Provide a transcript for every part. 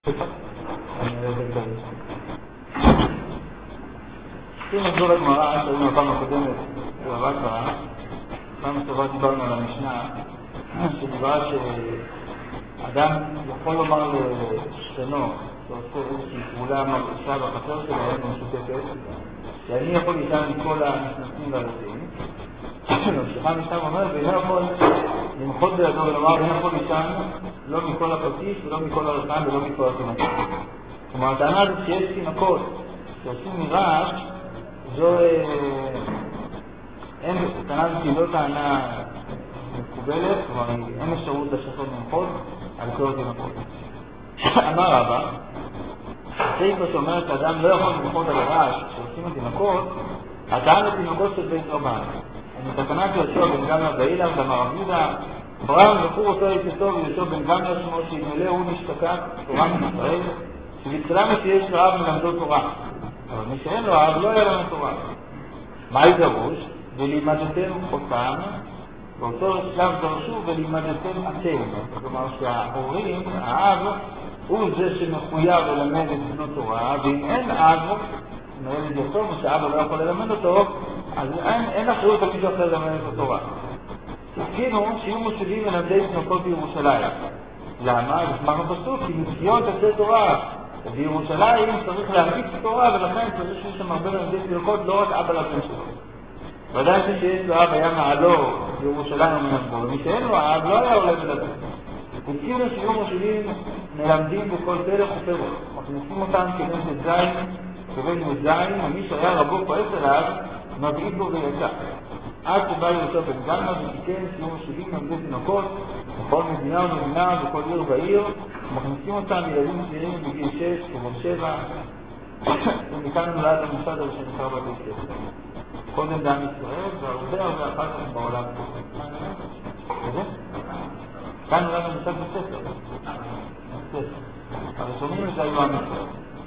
אני אראה את זה. אם נחזור לגמרא, שהיינו בפעם הקודמת, בבא קרא, פעם שעברה דיברנו על המשנה, שדיברה שאדם יכול לומר לשכנו, שעושה איזושהי פעולה מרגישה בחצר שלהם משותפת, שאני יכול לישן מכל הנכנסים והיוצאים. ממשיכה המשנה ואומרת, ואינו יכול למחות בידו ולומר, ואינו יכול לישן לא מכל הפטיש ולא מכל הרחם ולא מכל התינוקות. כלומר, הטענה הזאת שיש תינוקות שעושים מרעש, זו הטענה הזאת היא לא טענה מקובלת, כלומר אין אפשרות לשחרר למחות על כל התינוקות. אמר רבא, הסעיפה שאומרת שאדם לא יכול למחות על הרעש שעושים התינוקות, הטענה לתינוקות של בית רבן. מתקנת יהושע בן גמלא ואילם ואמר רב יהודה, אברהם זכור אותו יצאתו ויהושע בן גמלא שמו שימלא הוא נשתקע תורה מישראל, שבתחילה מי שיש לו אב מלמדו תורה, אבל מי שאין לו אב לא יהיה לנו תורה. מה ידרוש? ולימדתם אותם, באותו שלב דרשו ולימדתם אתם. כלומר שההורים, האב, הוא זה שמחויב ללמד את בנו תורה, ואם אין אב, מילד יתום, ושאבא לא יכול ללמד אותו, אז אין אחריות על מישהו אחר ללמד את התורה. תסכינו שיהיו מושיבים מלמדי תינוקות בירושלים. למה? זה סמך הפסוק, כי מציון תצא תורה. בירושלים צריך להפיץ תורה, ולכן צריך שיש שם הרבה מלמדי תינוקות, לא רק אבא לבן שלו. ודאי שיש לו אב היה מעלו בירושלים ומנבו, ומי שאין לו אב לא היה עולה ולדבר. תסכינו שיהיו מושיבים מלמדים בכל פלח ופלח. מכניסים אותם כבן זין, כבן זין, ומי שהיה רבו כועס עליו, מבעיד בו ויצא. עד שבא יהושע בן גמלא ותיקן שיהיו מושיבים מלמדי תינוקות בכל מדינה ומדינה, בכל עיר ועיר, ומכניסים אותם ילדים צעירים בגיל 6 ובן 7, ומכאן נולד המושג הזה שנקרא בתי ספר. קודם דם ישראל, והרבה אחר כך בעולם. כאן נולד המושג בספר. הראשונים זה היו עם ישראל.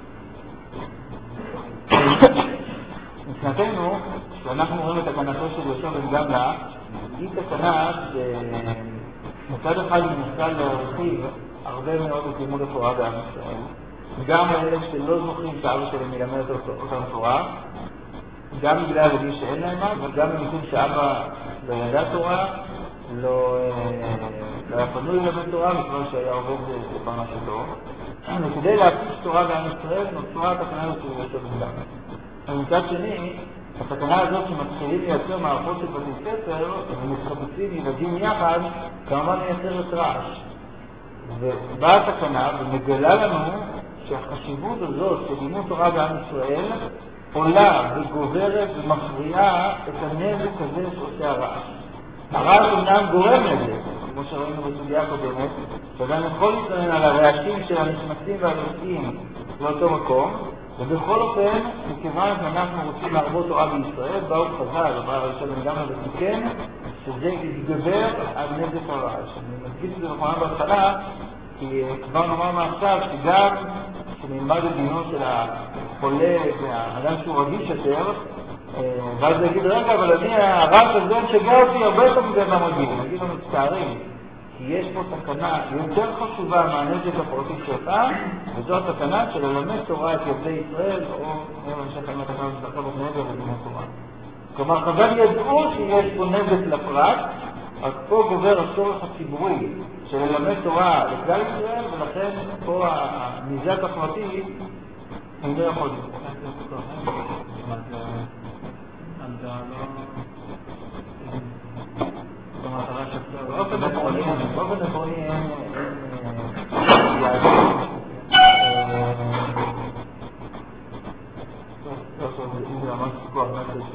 מבחינתנו, כשאנחנו רואים את תקנתו של יהושע בן גמלא, היא תקנה שמצד אחד היא מנסה להרחיב הרבה מאוד את לימוד התורה בעם ישראל, גם לאלה שלא זוכרים שאבא שלהם ילמד אותם תורה, גם בגלל הילדים שאין להם אב, וגם במשום שאבא לא ידע תורה, לא היה פנוי ללמד תורה, מכיוון שהיה עובד בפרנסתו. וכדי להפיץ תורה בעם ישראל נוצרה התקנה הזאת של יהושע בן גמלא. ומצד שני, התקנה הזאת שמתחילים לייצר מערכות של בתי ספר ומתחבצים ילדים יחד, כמובן מייצרת רעש. ובאה התקנה ומגלה לנו שהחשיבות הזאת של לימוד תורה בעם ישראל עולה וגוברת ומכריעה את הנזק הזה שעושה הרעש. הרעש אומנם גורם לזה, כמו שראינו בסוגיה הקודמת, שאדם יכול להתלונן על הרעשים של הנכנסים והיוצאים לאותו מקום, ובכל אופן, מכיוון שאנחנו רוצים להרבות תורה בישראל, באו חז"ל, ובא יהושע בן גמלא ותיקן, שזה יתגבר על נזק הרעש. אני מדגיש את זה לכאורה בהתחלה, כי כבר נאמר מעכשיו שגם כשנלמד את דינו של החולה והאדם שהוא רגיש יותר, ואז הוא יגיד, רגע, אבל אני הרעש הזה שגע אותי הרבה יותר מזה מהמרגיל. נגיד לו מצטערים, כי יש פה תקנה יותר חשובה מהנזק הפרטי שלך, וזו התקנה של ללמד תורה את ילדי ישראל, או המשך עם התקנה שזכה בנזק ודיני תורה. כלומר, חז"ל ידעו שיש פה נזק לפרט, אז פה גובר הצורך הציבורי של ללמד תורה לכלל ישראל, ולכן פה הנזק הפרטי הם לא יכולים. באופן עקרוני אין יעדים. זה ממש כוח נפש.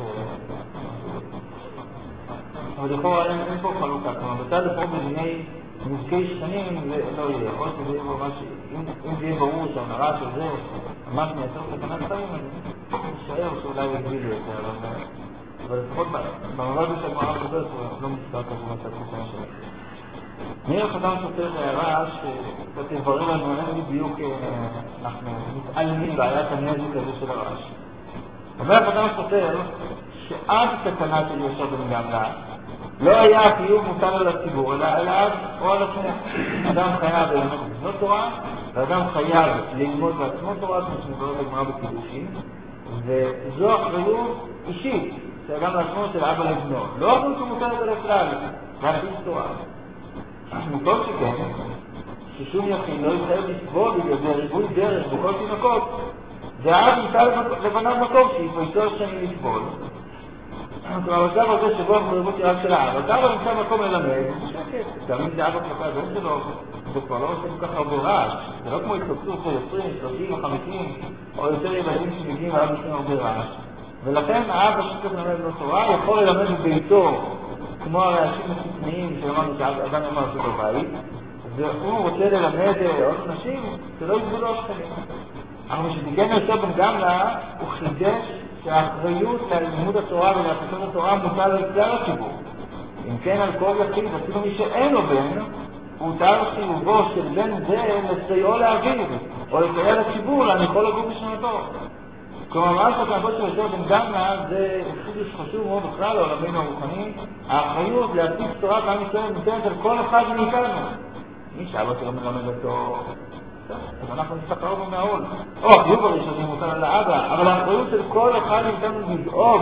אבל לכאורה אין פה חלוקה. כלומר, בצד לפה בדיני נזקי שכנים זה לא יהיה. יכול שזה יהיה ממש, אם זה יהיה ברור שהרעש הזה ממש מייצר סכנת חיים, אז נשאר שאולי יגביל יותר. אבל לפחות במובן של הגמרא הקודמת הוא לא מוזכר כזה מצד חושן שלנו. נראה חתם סופר הערה שקצת יברר לנו אין בדיוק אנחנו מתעלמים בעיית הנזק הזה של הרעש. אומר חתם סופר שעד תקנה של יהושע בן גמלא לא היה הקיום מוטל על הציבור אלא עליו או על עצמו. אדם חייב ללמד לבנות תורה, האדם חייב ללמוד בעצמו תורה, כמו שמדברת הגמרא בקידושין, וזו אחריות אישית שהאדם לעצמו של אבא לבנו. לא אחריות שמותרת על הכלל, להכניס תורה. מכל שכן, ששום יחיד לא יתחייב לסבול בריבוי דרך בכל תינוקות, ואז ניתן לבניו מקום שיפייתו השני לסבול. כלומר, בצו הזה שבו המחויבות היא רק של האבא, אז אבא נמצא מקום ללמד, שקט, תמיד זה אבא כלפי הבן שלו, זה כבר לא עושה כל כך הרבה רעש, זה לא כמו התקבצות של 20, 30 או 50, או יותר ילדים שמגיעים עליו בשביל הרבה רעש. ולכן האבא שצריך ללמד לו תורה יכול ללמד בביתו, כמו הרעשים הספניים שאמרנו שהאדם אמר לעשות בבית, והוא רוצה ללמד עוד נשים, שלא יגבו לו השכנים. אבל כשתיגן יוסף בן גמלא, הוא חידש שהאחריות ללימוד התורה ולהפצת התורה מוטל על כלל הציבור. אם כן, על כל יחיד, אפילו מי שאין לו בן, הותר חיובו של בן זה לסייעו לאביו, או לסייע לציבור להניחו לגור בשנתו. כלומר, מה שהתנהגות של יוסף בן גמלא זה חידוש חשוב מאוד בכלל לעולמנו הרוחני, האחריות להפיץ תורת עם ישראל מוטלת על כל אחד מאיתנו. מי שאבא שלא מלמד אותו, אז אנחנו נשתחררנו מהעול. החיוב הראשוני מוטל על האבא, אבל האחריות של כל אחד מאיתנו לדאוג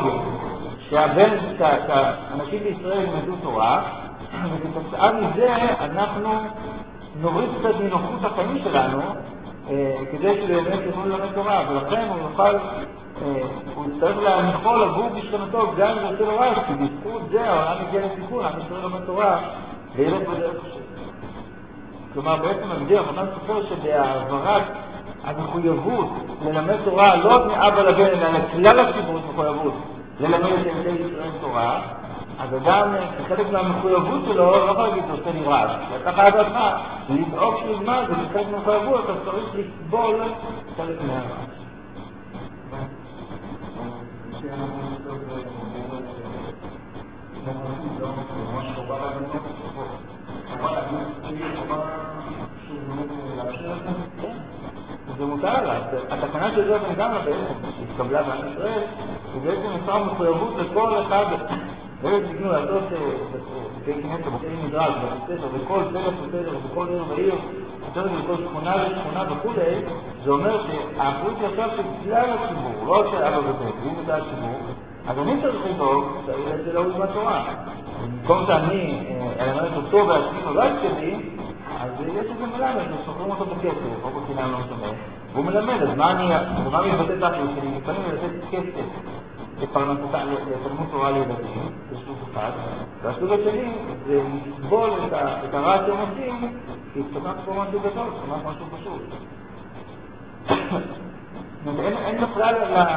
שהאנשים בישראל ילמדו תורה, וכתוצאה מזה אנחנו נוריד קצת מנוחות החיים שלנו, כדי שבאמת יוכלו ללמד תורה, ולכן הוא יצטרך להניחו לגור בשכנתו גם אם זה עושה לו רעש, כי בזכות זה העולם מגיע לתיקון, עם ישראל ללמד תורה וילד בדרך השם. כלומר, בעצם מגדיר, אנחנו סופר שבהעברת המחויבות ללמד תורה לא רק מאבא לבן, אלא לכלל הציבור מחויבות ללמד את ילדי ישראל תורה, אז אדם, כחלק מהמחויבות שלו, לא יכול להגיד, עושה לי רעש. וככה עדתך, לדאוג שילמד, וכחלק מהמחויבות, אתה צריך לסבול חלק מהרעש. זה מותר לה. התקנה של זה גם בעצם, שהתקבלה בעם ישראל, היא בעצם יצרה מחויבות לכל אחד, ואלה תקנו לעשות בתי כנסת, בתי מדרש, בכל סדר וסדר, בכל עיר ועיר, בכל שכונה ושכונה וכו', זה אומר שהאחריות היא עכשיו של כלל הציבור, לא של אבא ובן, ואם זה הציבור, אז אני צריך לדאוג שהילד שלו הוא ילמד תורה. במקום שאני אלמד אותו בעצמי בבית שלי, אז יש איזה מלמד, ששוכרים אותו בכסף, או בחינם לא משנה, והוא מלמד, אז מה אני מבטא את האחריות שלי? לפעמים לתת כסף לתלמוד תורה לילדים, זה שלוש אחד, והשלוש השני זה לסבול את הרע שהם עושים, כי פתקת פה משהו גדול, כמעט משהו פשוט. אין בכלל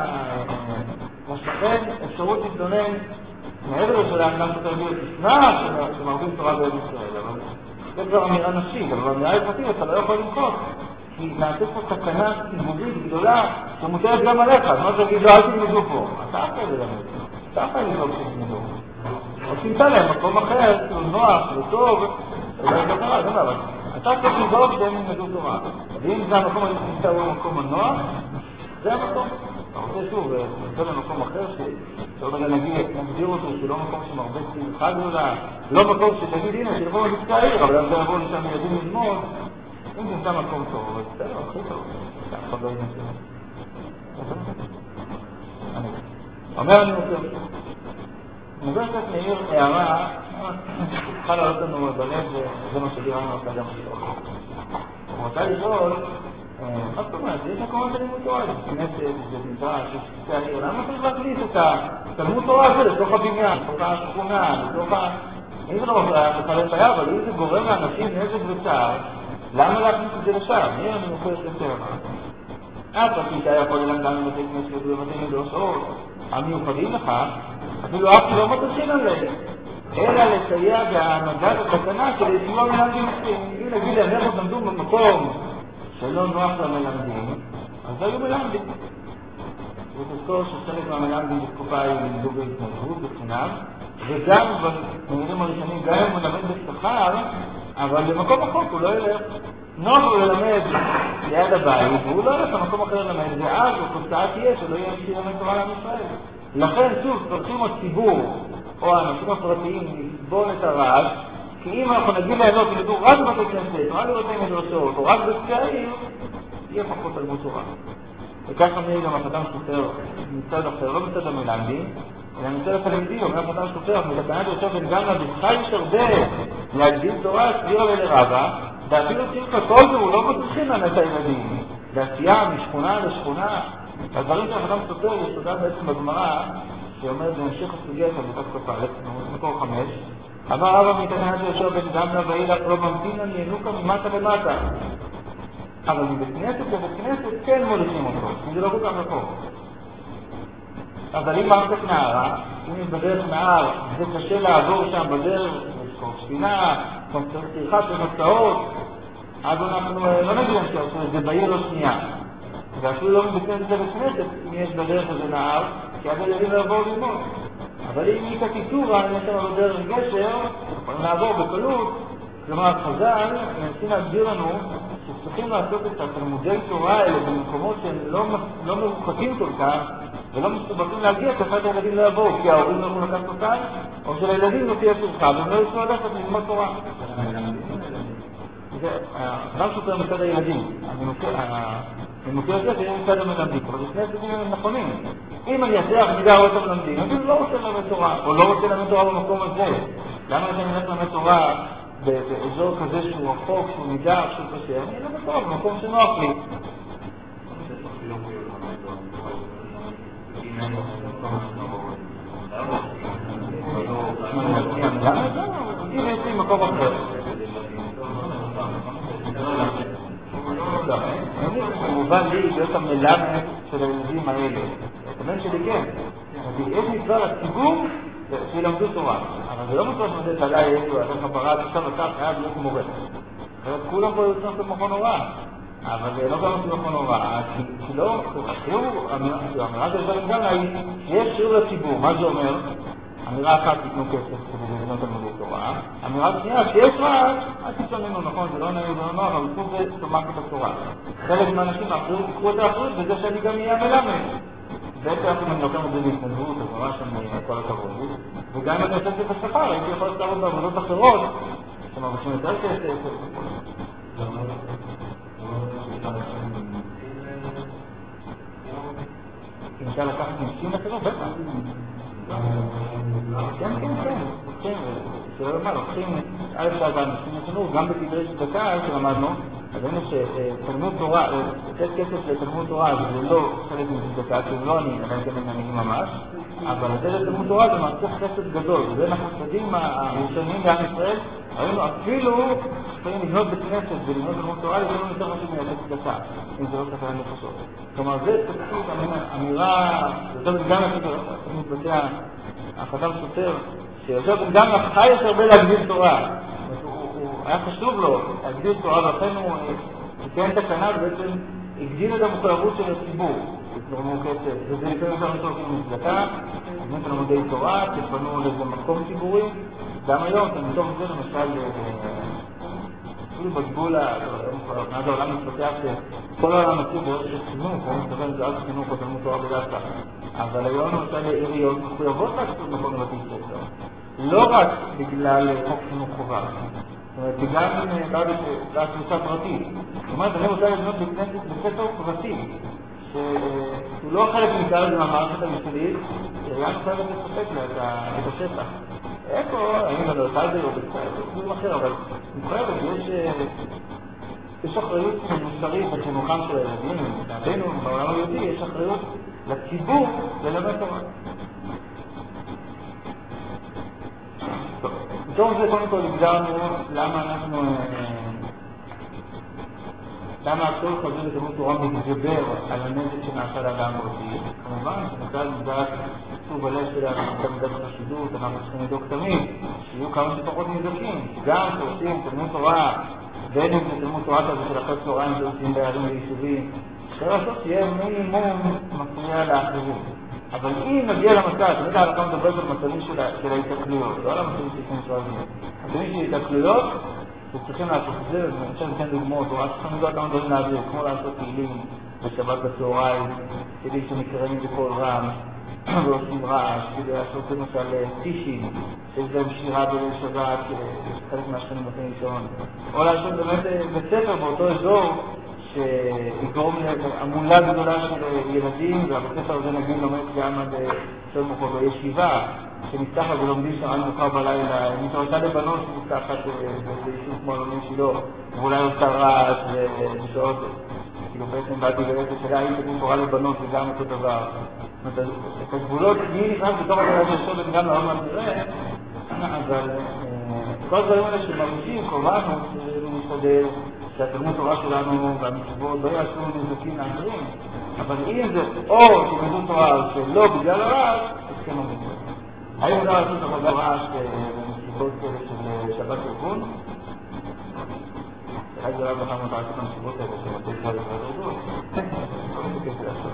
לשכן אפשרות להתלונן מעבר לשאלה גם שתרגיל תשנא שמרבים תורה בארץ ישראל, אבל זה כבר אמירה נפשית, אבל אמירה הלכתית אתה לא יכול למחות, כי נעשית פה תקנה ציבורית גדולה שמוטלת גם עליך, אז מה תגיד, לא, אל תלמדו פה, אתה אחרי ללמד, אתה אחרי לבדוק שתלמדו, או תמצא להם מקום אחר, נוח וטוב, אולי לא קרה, זה אבל אתה צריך לבדוק שהם ילמדו תורה, ואם זה המקום הזה שנמצא הוא המקום הנוח, זה המקום. אתה רוצה שוב, נמצא למקום אחר שעוד רגע נגדיר אותו, שלא מקום שמרבה שמחה גדולה, לא מקום שתגיד, הנה, שילכו לבצע העיר, אבל אז יבואו לשם ילדים ללמוד, אם זה נמצא מקום טוב, אבל בסדר, הכי טוב. אתה לא ינסה. אומר אני רוצה. נובע קצת מעיר הערה, צריכה לעלות לנו בלב, וזה מה שדירנו אותה גם שלו. הוא רוצה לשאול, מה זאת אומרת, יש מקומות של לימוד תורה, זה כנסת, זה נמצא, ששתי העיר, למה צריך להכניס את התלמוד תורה הזה לתוך הבניין, לתוך השכונה, לתוך ה... אם זה לא מחלל ביד, אבל אם זה גורם לאנשים נזק וצער, למה להכניס את זה לשם? מי אני מוכר יותר? אף הפתיתה יכול ללמדם לבתי כנסת ובבתי מדרשות, המיוחדים לך, אפילו אף לא מתשים עליהם, אלא לסייע בהנהגת התקנה של סיוע מלמדים מסכים. אם נגיד להם, אנחנו למדו במקום שלא נוח למלמדים, אז היו מלמדים. ותזכור שחלק מהמלמדים בתקופה היו לימדו בהתנדבות בחינם, וגם במדינים הראשונים, גם אם הוא מלמד בשכר, אבל במקום החוק הוא לא ילך. נוח הוא ללמד ליד הבית, והוא לא ילך למקום אחר ללמד, ואז התוצאה תהיה שלא יהיה מי שילמד תורה לעם ישראל. לכן, שוב, צריכים הציבור, או האנשים הפרטיים, לסבול את הרעש, כי אם אנחנו נגיד להם לא, תלמדו רק בבתי כנסת, רק בבתי מדרשות, או רק בבתי העיר, יהיה פחות תלמוד תורה. וככה נראה גם החתם סופר מצד אחר, לא מצד המלמדים, אלא מצד התלמידים, אומר החתם סופר, מתקנת יהושע בן גמלא, בכלל יש הרבה להגדיל תורה, סבירה ולרבה, ואפילו צריך כל זה, הוא לא מצליחים לאמת הילדים. בעשייה משכונה לשכונה, הדברים של החתם סופר יסודה בעצם בגמרא, שאומר בהמשך הסוגיה של מיטת כ"א, מקור 5, אמר רבא מתקנת יהושע בן גמלא ואילך לא ממתינן ינוקה ממטה למטה. אבל מבית כנסת לבית כנסת כן מוליכים אותו, כי זה לא כל כך רחוק. אבל אם מרתק נערה, אם בדרך נער, זה קשה לעבור שם בדרך, יש קור ספינה, צריכה של מסעות, אז אנחנו לא נגיד להם שעשו את זה בעיר לא שנייה. ואפילו לא מבית כנסת לבית כנסת, אם יש בדרך הזה נער, כי אז הילדים לא יבואו ללמוד. אבל אם היא כתיתורה, אם יש לנו בדרך גשר, יכולים לעבור בקלות. כלומר, חז"ל מנסים להסביר לנו שצריכים לעשות את התלמודי תורה האלה במקומות שהם לא מרוחקים כל כך ולא מסובכים להגיע, כפת הילדים לא יבואו, כי ההורים לא יכולים לקחת אותם, או שלילדים לא תהיה פרחה, והם לא יצאו ללכת ללמוד תורה. גם סופר מצד הילדים, אני מוכר את זה שיהיה מצד המלמדים, אבל לפני הסוגים הם נכונים. אם אני אצליח מידה או את המלמדים, אני לא רוצה ללמד תורה, או לא רוצה ללמד תורה במקום הזה. למה אני הולך ללמד תורה באזור כזה שהוא רחוק, שהוא נידח, שהוא קשה? אני אלמד תורה במקום שנוח לי. אם יש לי מקום אחר. כמובן לי להיות המלמד של הילדים האלה. הבן שלי כן. יש מצווה לציבור שילמדו תורה. אבל זה לא מצווה שמדעת עליי איזו, עליך ברק, עכשיו אתה חייב להיות מורה. כולם פה יוצאים את מכון הוראה. אבל לא גם את מכון הוראה. כי לא, האמירה של דברים גם היא שיש שיעור לציבור. מה זה אומר? אמירה אחת תיתנו כסף כדי לבנות תלמודי תורה. אמירה שנייה, שיש רעש, אל תשמענו, נכון, זה לא נעים ולא נוח, אבל פה זה תומק את התורה. חלק מהאנשים האחרים יקחו את האחריות בזה שאני גם אהיה מלמד. בעצם אם אני לוקח את זה להתנדבות, אז ממש אני כל הכבוד. וגם אם אני עושה את זה בשכר, הייתי יכול לעשות בעבודות אחרות, שמרוויחים יותר כסף. אם אפשר לקחת נשים אחרות, בטח. כן, שלא לומר, לוקחים א' שעבר נשים לחינוך, גם בתדרי צדקה שלמדנו, אז ראינו שתלמוד תורה, לתת כסף לתלמוד תורה זה לא חלק מצדקה, כי לא אני, אלא כן אני ממש, אבל לתת לתלמוד תורה זה מעצח חסד גדול, ובין החסדים הראשונים בעם ישראל, ראינו אפילו שצריכים לבנות בכנסת ולבנות תלמוד תורה, זה לא יותר משהו מלתת צדקה, אם זה לא ספר נפשות. כלומר, זה תקציב אמירה, זה טוב גם מתבצע החתם סופר, שיושב גם חי יש הרבה להגדיל תורה. היה חשוב לו להגדיל תורה, ולכן הוא תיקן תקנה ובעצם הגדיל את המחויבות של הציבור. תתרמו כסף, וזה לפעמים יותר מתוך מצדקה, תתנו תלמודי תורה, תפנו לאיזה מקום ציבורי. גם היום, מתוך זה למשל, אפילו בגבול, מאז העולם מתפתח שכל העולם מציא בערך של חינוך, הוא מתכוון זה רק חינוך או תלמוד תורה בדווקא. אבל היום למשל עיריות מחויבות לעשות מקום לבתי ספר. לא רק בגלל חוק חינוך חובה. זאת אומרת, בגלל להכנסה פרטית. זאת אומרת, אני רוצה לבנות בספר פרטי, שהוא לא חלק מכלל זה מהמערכת המשלית, עירייה חייבת לספק לה את השטח. איפה, האם זה לא טייבר או בסדר, אחר, אבל מחויבת, יש אחריות מוסרית בחינוכם של הילדים, לדעתנו, בעולם היהודי, יש אחריות לציבור ללמד תורה. טוב, בתור זה קודם כל הגדרנו למה הכל חוזר לתלמוד תורה מתגבר על הנזק שנעשה לאדם פרטי. כמובן, שנקרא לדעת סוג הלב שלנו, מידת החסידות, אנחנו צריכים לדאוג תמיד, שיהיו כמה שפחות נזקים, שגם שעושים תלמוד תורה, בין אם זה תלמוד תורה כזה של אחרי צהריים שעושים בערים ויישובים, אפשר לעשות שיהיה מינימום מפריע לאחרים. אבל אם נגיע למצב, אני יודע, אנחנו מדבר על מצבים של ההתקלויות, לא על המצבים של שואבים. מצבים של התקלויות, שצריכים לעשות את זה, ואני חושב שכן דוגמאות, או אז צריכים לדעת כמה דברים להעביר, כמו לעשות תהילים בשבת בצהריים, כדי שנקראים בכל רם, ועושים רעש, כדי לעשות למשל טישים, שיש בהם שירה בליל שבת, חלק מהשכנים בפני ראשון, או לעשות באמת בית ספר באותו אזור, שיגרום להמולה גדולה של ילדים, והבית הספר הזה נגיד לומד גם עד יותר מאוחר בישיבה, שנפתחת ולומדים שם עד מאוחר בלילה, מתרצה לבנות שנפתחת ביישוב כמו אלוני שילה, ואולי עושה רעש ובשעות, כאילו בעצם באתי בעצם שלה, אם תקום תורה לבנות וגם אותו דבר. את הגבולות, מי נכנס בתוך הדבר הזה שוב גם לעוד נראה, אבל כל הדברים האלה שמרגישים, קובענו, שמשתדל, שהתלמוד תורה שלנו והמצוות לא יעשו נזקים לאחרים, אבל אם זה או תלמדו תורה שלא בגלל הרעש, אז כן אומרים. האם לא לעשות עבודה רעש במסיבות של שבת ארגון? אחד זה רב לכם אותה לעשות במסיבות האלה של מתי שבת ארגון? לא מתקף לעשות.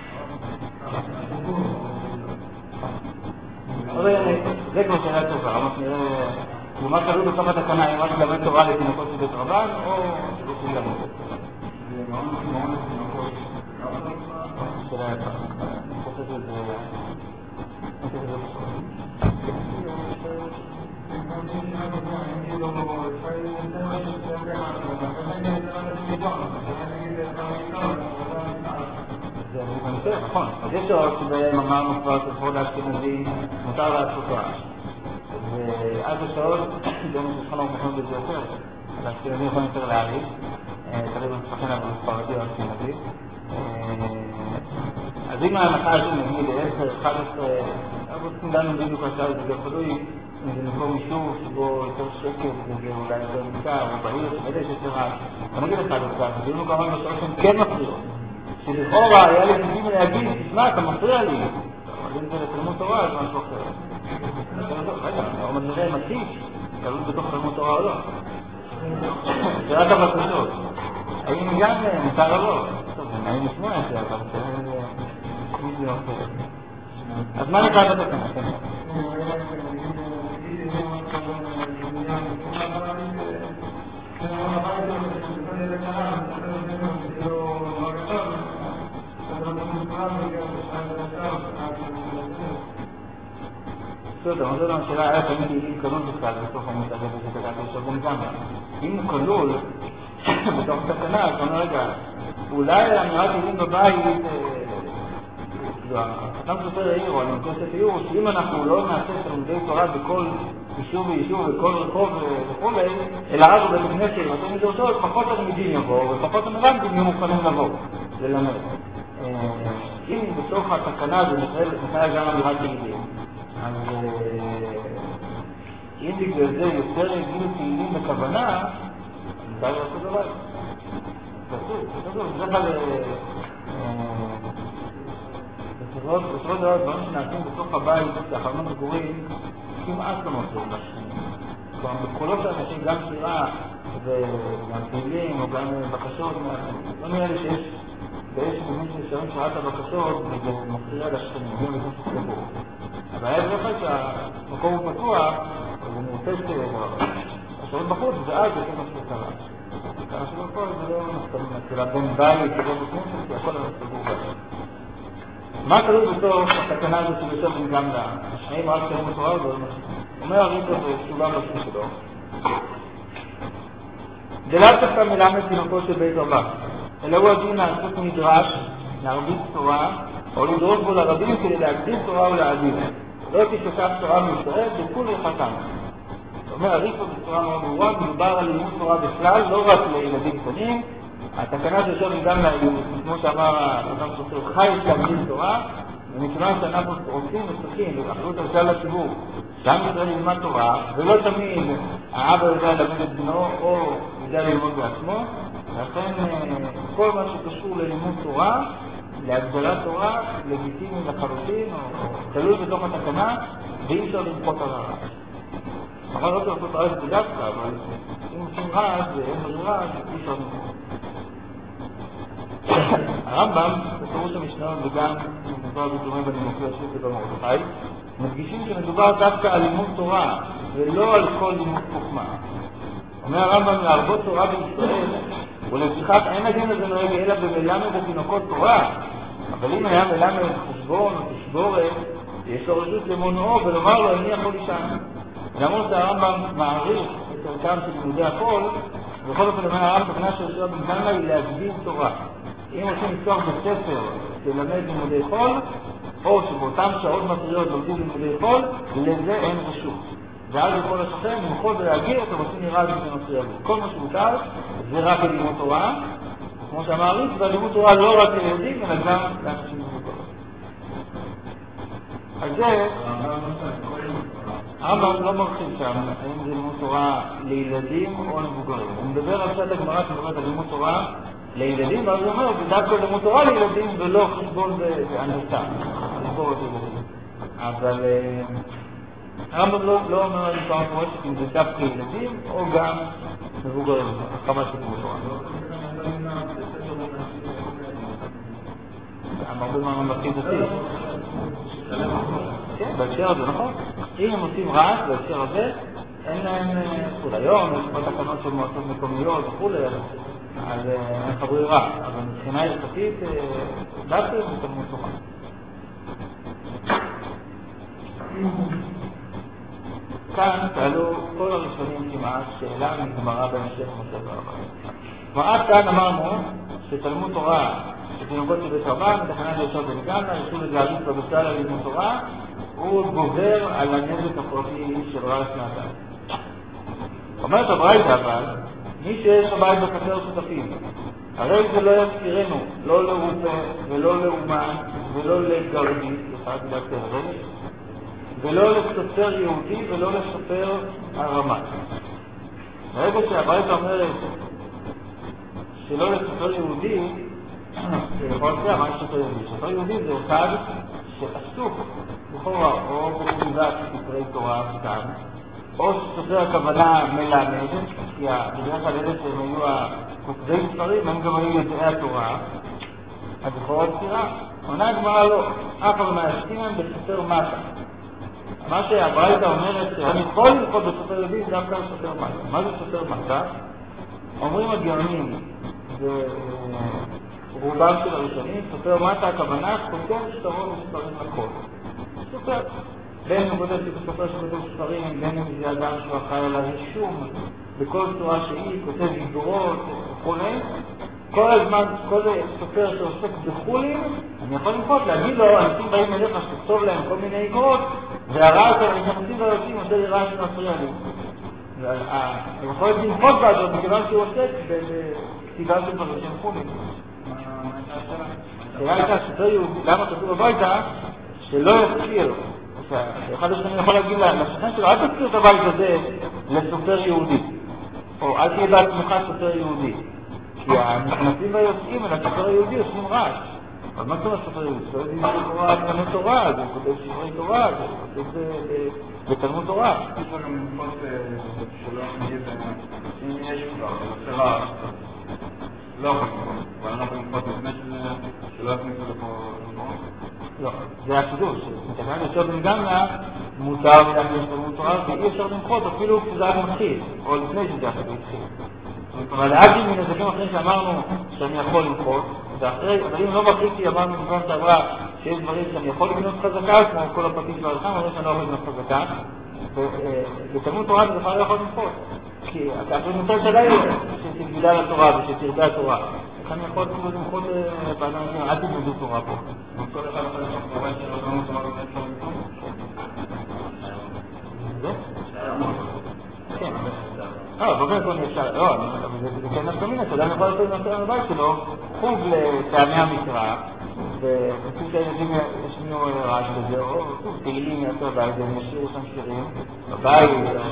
זה כבר שאלה טובה, ממש נראה, ומה תלוי בסוף התקנה, אם רק ללמד תורה לתינוקות של בית רבן, או שלא תלוי ללמוד. זה מאוד לתינוקות. שאלה יפה. אני חושב שזה... זה נכון, אז יש שעות שבהם אמרנו כבר שפחות לאשכנזים מותר לעשות רעש. ואז השעות, גם ששכנו מוכנים בזה יותר, לאשכנזים יכולים יותר להעריך, תראי במשפחים אבל ספרדי או אשכנזי. אז אם ההנחה הזו נגיד 10, 11, אנחנו צריכים דנו בדיוק השעה הזה, זה תלוי אם זה מקום יישוב שבו יותר שקט וזה אולי יותר ניכר, או בעיר שבאמת יש יותר רעש. אני אגיד לך על זה, דיברנו כמובן בשעות שהן כן מפריעות. שלכאורה היה לי גידים להגיד, תשמע, אתה מפריע לי. אבל אם זה לתלמוד תורה, זה משהו אחר. רגע, אבל נראה מציש, תלוי בתוך תלמוד תורה או לא. זה רק הבקשות. האם גם מותר או לא? טוב, זה נעים לשמוע את זה, אבל זה אחר. אז מה נקרא בתקנה? בסדר, אני חושב שהשאלה היה תמיד אם כלול בכלל בתוך המושג הזה שקראתי שגם גם. אם הוא כלול בתוך תקנה, אז אומר רגע, אולי אמירת עילים בבית, אדם סופר העיר או הנקוסת עיר, שאם אנחנו לא נעשה תלמודי תורה בכל יישוב ויישוב ובכל רחוב וכו', אלא אז בבית הכנסת, ואתם מדורשות, פחות תלמידים יבואו ופחות המרנדים יהיו מוכנים לבוא, ללמד. אם בתוך התקנה זה נכלל גם אמירת עילים, אז אם בגלל זה יותר הגיעו תהילים בכוונה, מותר לעשות דבר. זה כלל בסופו דבר דברים שנעשים בתוך הבית, לאחרונים מגורים, כמעט לא מוצאים לשני. כלומר, בקולות האנשים גם שירה וגם תהילים או גם בקשות, לא נראה לי שיש ויש באמת ששרים שרעת הבקשות וזה מפריע לשכנים, זה מקום שסבור. הבעיה זה לכם שהמקום הוא פתוח, אז אני רוצה השעות בחוץ, ואז זה כן משהו קרה. כמה שלא פה זה לא מסתרים, כאילו בין בית ולא בכנסת, כי הכל סבור בית. מה כלול בתוך התקנה הזאת שבתוך גם לה? האם רק תלמוד תורה או לא משהו? אומר הריטו בתשובה בשביל שלו. זה לאו דווקא מלמד תינוקו של בית רבן. אלא הוא הדין לעשות מדרש, להרביץ תורה, או לדרוש בו לרבים כדי להגדיל תורה ולהעדיף. לא תשתף תורה מישראל, בכול וחתם. זאת אומרת, הריטו בצורה מאוד ברורה, מדובר על לימוד תורה בכלל, לא רק לילדים קטנים. התקנה שלו גם כמו שאמר האדם סופר, חי להגדיל תורה, ומכיוון שאנחנו רוצים וצריכים, ואחרות על כלל הציבור, גם ישראל ללמד תורה, ולא תמיד האבא יודע ללמד את בנו, או יודע ללמוד בעצמו, לכן כל מה שקשור ללימוד תורה, להגדלת תורה, לגיטימי לחלוטין, או תלוי בתוך התקנה, ואי אפשר למחות על הרעש. אחר לא צריך לעשות רעש בדווקא, אבל אם עושים רעש ואין ברירה, אי אפשר למחות. הרמב"ם, בפירוש המשנה וגם מדובר בדומה בנימוקי השוק ובמרדכי, מדגישים שמדובר דווקא על לימוד תורה, ולא על כל לימוד חוכמה. אומר הרמב"ם להרבות תורה בישראל, ולפיכך אין הדין הזה נוהג אלא במלמד התינוקות תורה, אבל אם היה מלמד חשבון או תשבורת, יש לו רשות למונעו ולומר לו אני יכול לישן. למרות שהרמב"ם מעריך את ערכם של לימודי החול, בכל אופן אומר הרב, הכוונה של יהושע בן גמלא היא להקדים תורה. אם רוצים לפתוח בספר ללמד לימודי חול, או שבאותם שעות מטריות לומדים לימודי חול, לזה אין רשות. ואז יכול לשכם, למחול ולהגיד, אתם רוצים נראה את זה נוצרי עבור. כל מה שמותר זה רק לימוד תורה, כמו שאמר לי, והלימוד תורה לא רק ליהודים, אלא גם לאנשים לימוד תורה. אז זה, הרמב"ם לא מרחיב שם, האם זה לימוד תורה לילדים או למבוגרים. הוא מדבר על פשט הגמרא שמדברת על לימוד תורה לילדים, ואז הוא אומר, זה דווקא לימוד תורה לילדים ולא חשבון והנדסה. לזכור את ילדים. אבל הרמב"ם לא אומר על מספר מפורשת אם זה דווקא ילדים או גם מבוגרים, חמש לימוד תורה. הרבה מהממלכתי דתי. כן, בהקשר הזה, נכון? אם הם עושים רעש בהקשר הזה, אין להם זכות היום, יש פה תקנות של מועצות מקומיות וכו', אז אין חברי רע. אבל מבחינה הלכתית, דווקא זה תלמוד תורה. כאן תעלו כל הראשונים כמעט שאלה מגמרא בהמשך מספר הבא. עד כאן אמרנו שתלמוד תורה שתינוקות של בית רבן, מתחנת יהושע בן גמלא, ישוב להריץ בבצע ללימוד תורה, הוא גובר על הנזק הפרטי של רעש מהצד. אומרת הברייתא אבל, מי שיש בבית בחצר שותפים, הרי זה לא יזכירנו, לא לרופה ולא לאומן ולא לגרדי, ולא לסופר יהודי ולא לסופר הרמת. ברגע שהברייתא אומרת שלא לסופר יהודי, יכול להציע מה יש סופר יהודי. סופר יהודי זה אחד שעסוק לכאורה או בכתיבת ספרי תורה כאן, או שסופר הכוונה מלמד, כי בדרך כלל אלה שהם היו הכותבי ספרים, הם גם היו יודעי התורה, אז לכאורה ספירה. עונה הגמרא לא, אף אבל מהעסקים הם בסופר מטה. מה שהברייתא אומרת שאני יכול ללכות בסופר יהודי דווקא בסופר מטה. מה זה סופר מטה? אומרים הגאונים, רובם של הראשונים, סופר מטה הכוונה סופר שטרון וספרים לכל. סופר. בין אם כותב סופר שכותב ספרים, בין אם זה אדם שהוא אחראי על הרישום, בכל צורה שהיא, כותב איגרות וכו'. כל הזמן, כל סופר שעוסק בחולים, אני יכול למחות, להגיד לו, אנשים באים אליך שתכתוב להם כל מיני איגרות, והרעש על הנכנסים והיוצאים יותר ירעש שמפריע לי. אני יכול למחות בעדות, מכיוון שהוא עוסק בכתיבה של דברים שהם חולים. השאלה הייתה סופר יהודי, למה כתוב הביתה שלא יזכיר, אחד השנים יכול להגיד לשכן שלו, אל תזכיר את הבית הזה לסופר יהודי, או אל תהיה בעצמך סופר יהודי, כי הנכנסים והיוצאים אל הסופר היהודי עושים רעש. אבל מה קורה סופר יהודי? סופר יהודי זה תורה, תלמוד תורה, זה כותב שברי תורה, זה כותב בתלמוד תורה. יש לו גם מפות שלא נגיד, אם יש כבר, זה עושה רעש. לא יכול לקרוא, אבל אנחנו נקראות לפני שלא יכניסו לפה נקראות? לא, זה החידוש. מתכנן יהושע בן גמלא מותר להכניס לתלמוד תורה, ואי אפשר למחות אפילו כשזה היה מתחיל, או לפני שזה היה מתחיל. אבל להגיד מנזקים אחרים שאמרנו שאני יכול למחות, ואחרי, אבל אם לא בכיתי אמרנו בפעם שעברה שיש דברים שאני יכול לקנות חזקה, כמו כל הפרטים של הרחם, אבל שאני לא יכול לקנות חזקה, ובתלמוד תורה זה בכלל לא יכול למחות. כי אתה אפילו נותן שלי שתגבילה לתורה ושתרבה התורה. איך אני יכול למחות באדם הזה, אל תגבלו תורה פה. כל אחד יכול למחות תורה שלא לא תורה באמת לא למחות? זה? כן. באופן עקרוני אפשר, לא, זה כן נפקא מינה, שאדם יכול לעשות לנושא בבית שלו חוג לטעמי המקרא, ופשוט שהילדים ישמיעו רעש בזה, או תהילים יותר בית, והם ישירו שם שירים, בבית,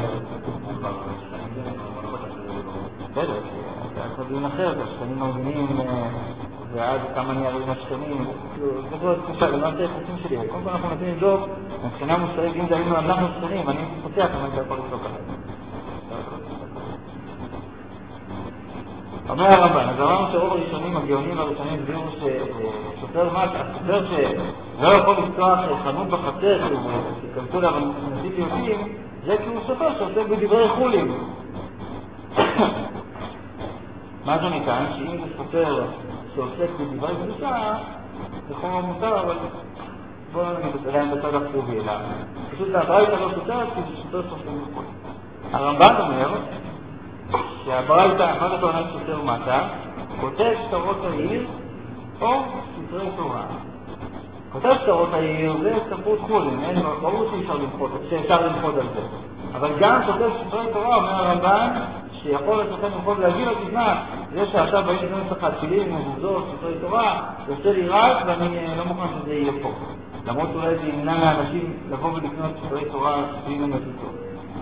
בסדר, זה דיון אחר, השכנים מרגינים, ועד כמה נערים השכנים, זה כבר תקושה, זה לא נעשה חוקים שלי, קודם כל אנחנו נתאים לבדוק, מבחינה מוסרית, אם זה היינו אנחנו שכנים, אני פותח, אני לא יכול לבדוק עליהם. אומר הרמב"ן, אז אמרנו שרוב הראשונים, הגאונים הראשונים, הסבירו שסופר מטה, הסופר שלא יכול לפתוח חנות בחצר, שכנסו לה ונסיף יוצאים, זה כי הוא סופר שעוסק בדברי חולים. מה זה מכאן? שאם זה סופר שעוסק בדברי קדושה, זה חומר מותר, אבל בואו נגיד את זה בצד החיובי, אלא פשוט הברייתא לא סופרת, כי זה סופר שעוסק בחולים. הרמב"ן אומר שהברייתא, מה זה הכוונה סותר מטה? כותב שטרות העיר או ספרי תורה. כותב שטרות העיר זה ספרות חולין, ברור שאפשר למחות על זה. אבל גם כותב ספרי תורה, אומר הרמב"ן, שיכול לצלחן למחות להגיד לו, תשמע, זה שעכשיו באים לבנות לך תפילים, מבוזות, ספרי תורה, זה עושה לי רעש ואני לא מוכן שזה יהיה פה. למרות אולי זה ימנע לאנשים לבוא ולקנות ספרי תורה תפילים ומזוזות.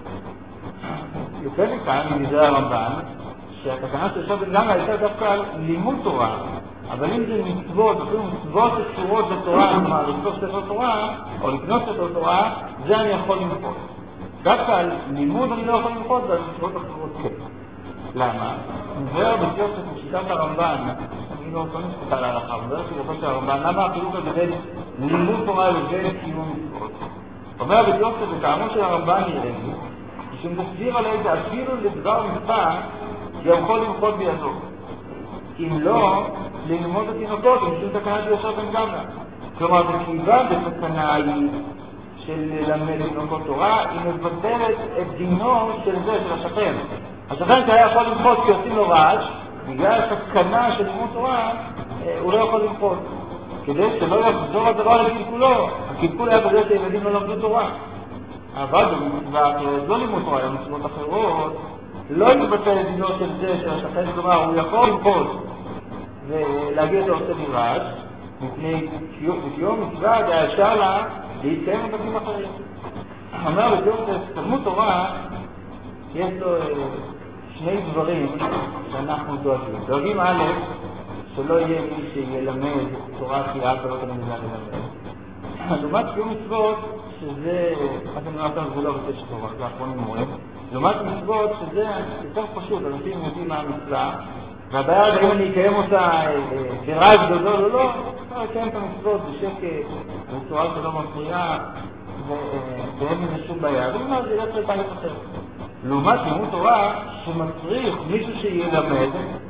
יוצא מכאן, מזה הרמב"ן, שהתקנה של שבת גם הייתה דווקא על לימוד תורה, אבל אם זה מצוות, אפילו מצוות שקשורות לתורה, כלומר, לכתוב ספר תורה, או לקנות ספר תורה, זה אני יכול למחות. דווקא על לימוד אני לא יכול למחות, ועל מצוות אחרות כן. למה? מבאר ביוסף בשיטת הרמב"ן, אני לא מסתכל על ההלכה, מבאר שיטתו של הרמב"ן, למה החילוק הזה בין לימוד תורה לבין קיום מצוות? אומר ביוסף, בטעמו של הרמב"ן נראה לי, שמסביר על איזה אפילו לדבר מצווה, יכול למחות בידו. אם לא, ללמוד התינוקות, אם שום תקנה בישר בן גמלה. כלומר, בסביבה בתקנה היא של ללמד תינוקות תורה, היא מבטלת את דינו של זה, של השכן. השכן שהיה יכול למחות כי עושים לו רעש, בגלל התקנה של לימוד תורה, הוא לא יכול למחות. כדי שלא יחזור הדבר לקלקולו. הקלקול היה בזה שילדים לא למדו תורה. אבל במצווה, לא לימוד תורה, אלא מצוות אחרות, לא יתבטל את דינו של זה, של השכן, כלומר, הוא יכול למחות ולהגיד לו עושה לי רעש, מפני קיום מצווה, זה אפשר לה להתקיים בבתים אחרים. אומר בדיוק, תלמוד תורה, יש לו שני דברים שאנחנו דואגים. דואגים א', שלא יהיה מי שילמד תורה קריאה ולא תלמד ללמד. לעומת קיום מצוות, שזה, מה שאני אומר זה לא בקש תורה, זה האחרונים אומרים. לעומת מצוות, שזה יותר פשוט, אנשים יודעים מה המצווה, והבעיה אם אני אקיים אותה כרעש גדול או לא, אפשר לקיים את המצוות בשקט, בצורה שלא מפריעה, ואין מזה שום בעיה. זאת אומרת, זה לא צריך תהליך אחר. לעומת לימוד תורה, שמצריך מישהו שילמד,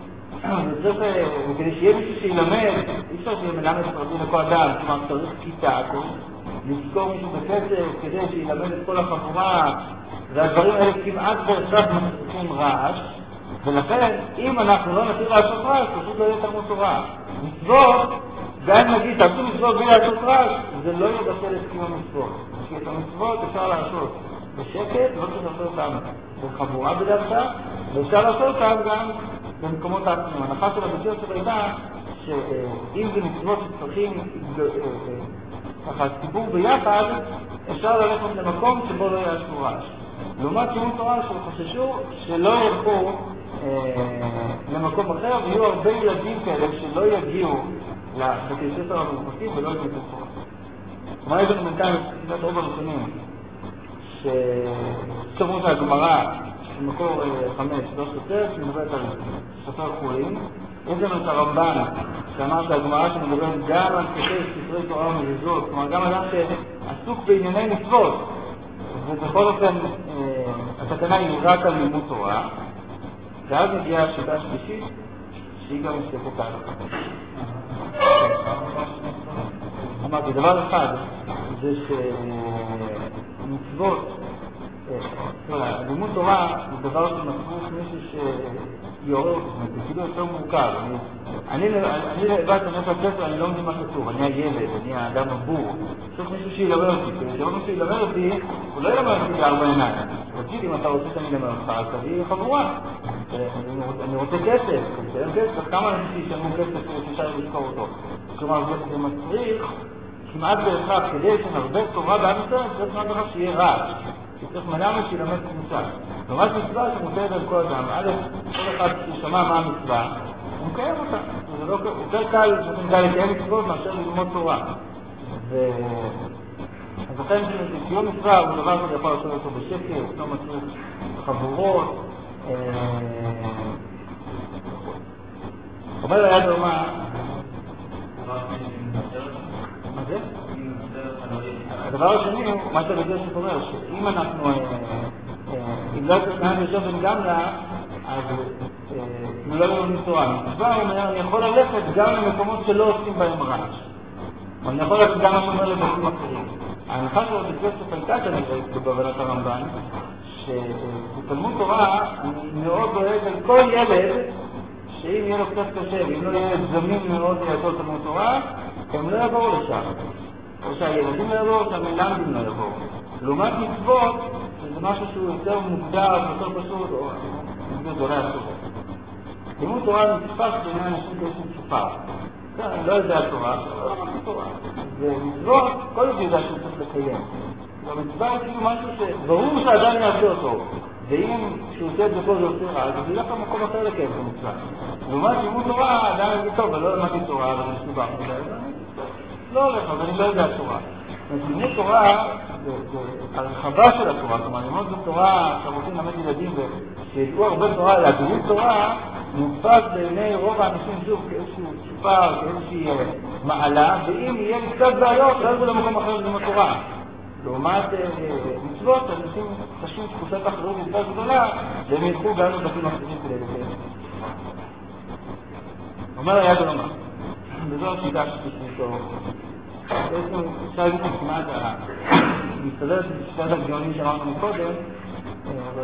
וכדי שיהיה מישהו שילמד, אי אפשר שיהיה מלמד פרטי לכל אדם, כלומר צריך כיתה, לזכור מישהו בכסף כדי שילמד את כל החבורה, והדברים האלה כמעט בהכרח מצריכים רעש, ולכן אם אנחנו לא נתחיל לעשות רעש, פשוט לא יהיה תלמוד תורה. מצוות, גם אם נגיד, תעשו מצוות בלי לעשות רעש, זה לא יבטל את קיום המצוות. כי את המצוות אפשר לעשות בשקט, לא צריך לעשות אותם בחבורה בדרך כלל, ואפשר לעשות אותם גם במקומות האחרים. ההנחה של הבית של הייתה שאם זה מצוות שצריכים ככה סיפור ביחד, אפשר ללכת למקום שבו לא יעשו רעש. לעומת לימוד תורה שחוששו שלא ילכו למקום אחר, ויהיו הרבה ילדים כאלה שלא יגיעו לבתי ספר המרוחקים ולא ילמדו תורה. כלומר, יש לנו בינתיים סביבת רוב הראשונים שספרות הגמרא במקור 5 לא סופר, שמדברת על ספר חולין. יש לנו את הרמב"ן שאמר שהגמרא שמדברת גם על ספרי תורה ומזוזות, כלומר גם אדם שעסוק בענייני מצוות, ובכל אופן התקנה היא רק על לימוד תורה, ואז מגיעה השיטה השלישית שהיא גם מסתפקות ההלכה. אמרתי, דבר אחד זה שמצוות, לימוד תורה זה דבר שמצריך מישהו שיעורר אותו, זה כאילו יותר מורכב. אני לבד אני הולך לספר, אני לא מבין מה כתוב, אני הילד, אני האדם הבור. צריך מישהו שילמד אותי, כשלא מישהו ילמד אותי, הוא לא ילמד אותי בארבע עיניים. תגיד, אם אתה רוצה שאני אלמד אותך, אז תביא חבורה. אני רוצה כסף, כשאין כסף, כמה אנשים שישלמו כסף שאפשר לזכור אותו. כלומר, זה מצריך כמעט בהכרח, כדי שנרבה תורה באמצע, צריך כמעט בהכרח שיהיה רעש. שצריך מלמד שילמד קבוצה. לעומת מצווה שמוטלת על כל אדם, א', כל אחד ששמע מה המצווה, הוא מקיים אותה. זה לא יותר קל לקיים מצוות מאשר ללמוד תורה. אז לכן שקיום מצווה הוא דבר שאני יכול לעשות אותו בשקט, לא מצריך חבורות. אומר ליד דומה, מה זה? הדבר השני הוא מה שבית יוסף אומר, שאם אנחנו, אם לא תנאה ביותר בן גמלה, אז לא ללמוד תורה. מצווה הוא אומר, אני יכול ללכת גם למקומות שלא עושים בהם רעש. אני יכול ללכת גם מה שאומר לבתים אחרים. ההנחה שלו בתוספות הייתה כנראה בבנת הרמב"ן, שבתלמוד תורה אני מאוד אוהב על כל ילד שאם יהיה לו קצת קשה ואם לא יהיה זמין מאוד לידו תלמוד תורה, הם לא יבואו לשם. או שהילדים לא יבואו, או שהמלמדים לא יבואו. לעומת מצוות, שזה משהו שהוא יותר מוגדר, יותר פשוט, או זה לא יעשו. תלמוד תורה נתפס בעיני אנשים כאיזשהו צופר. אני לא יודע על תורה, לא יודע על תורה. ומצוות, כל זה יודע שהוא צריך לקיים. במצווה יש כאילו משהו שברור שהאדם יעשה אותו. ואם שהוא עושה את זה פה זה עושה רע, אז זה ילך למקום אחר לקיים את המצווה. לעומת לימוד תורה, האדם יגיד טוב, ולא למדתי תורה, אבל אני מסובך מדי. לא הולך, אבל אני לא יודע תורה. לימוד תורה זה הרחבה של התורה, כלומר, לימוד בתורה, שרוצים ללמד ילדים ושידעו הרבה תורה, להגריד תורה, נתפס בעיני רוב האנשים שוב כאיזשהו צופר, כאיזושהי מעלה, ואם יהיה קצת בעיות, לא יבואו למקום אחר ללמוד תורה. לעומת מצוות, אנשים חשים תחושת אחריות יותר גדולה, והם ילכו גם לבתים אחרים כדי לקיים. אומר היד ולומר, וזו השיטה שתשמיתו. בעצם אפשר להגיד כמעט מסתדרת בשיטת הגאונים שאמרנו מקודם, אבל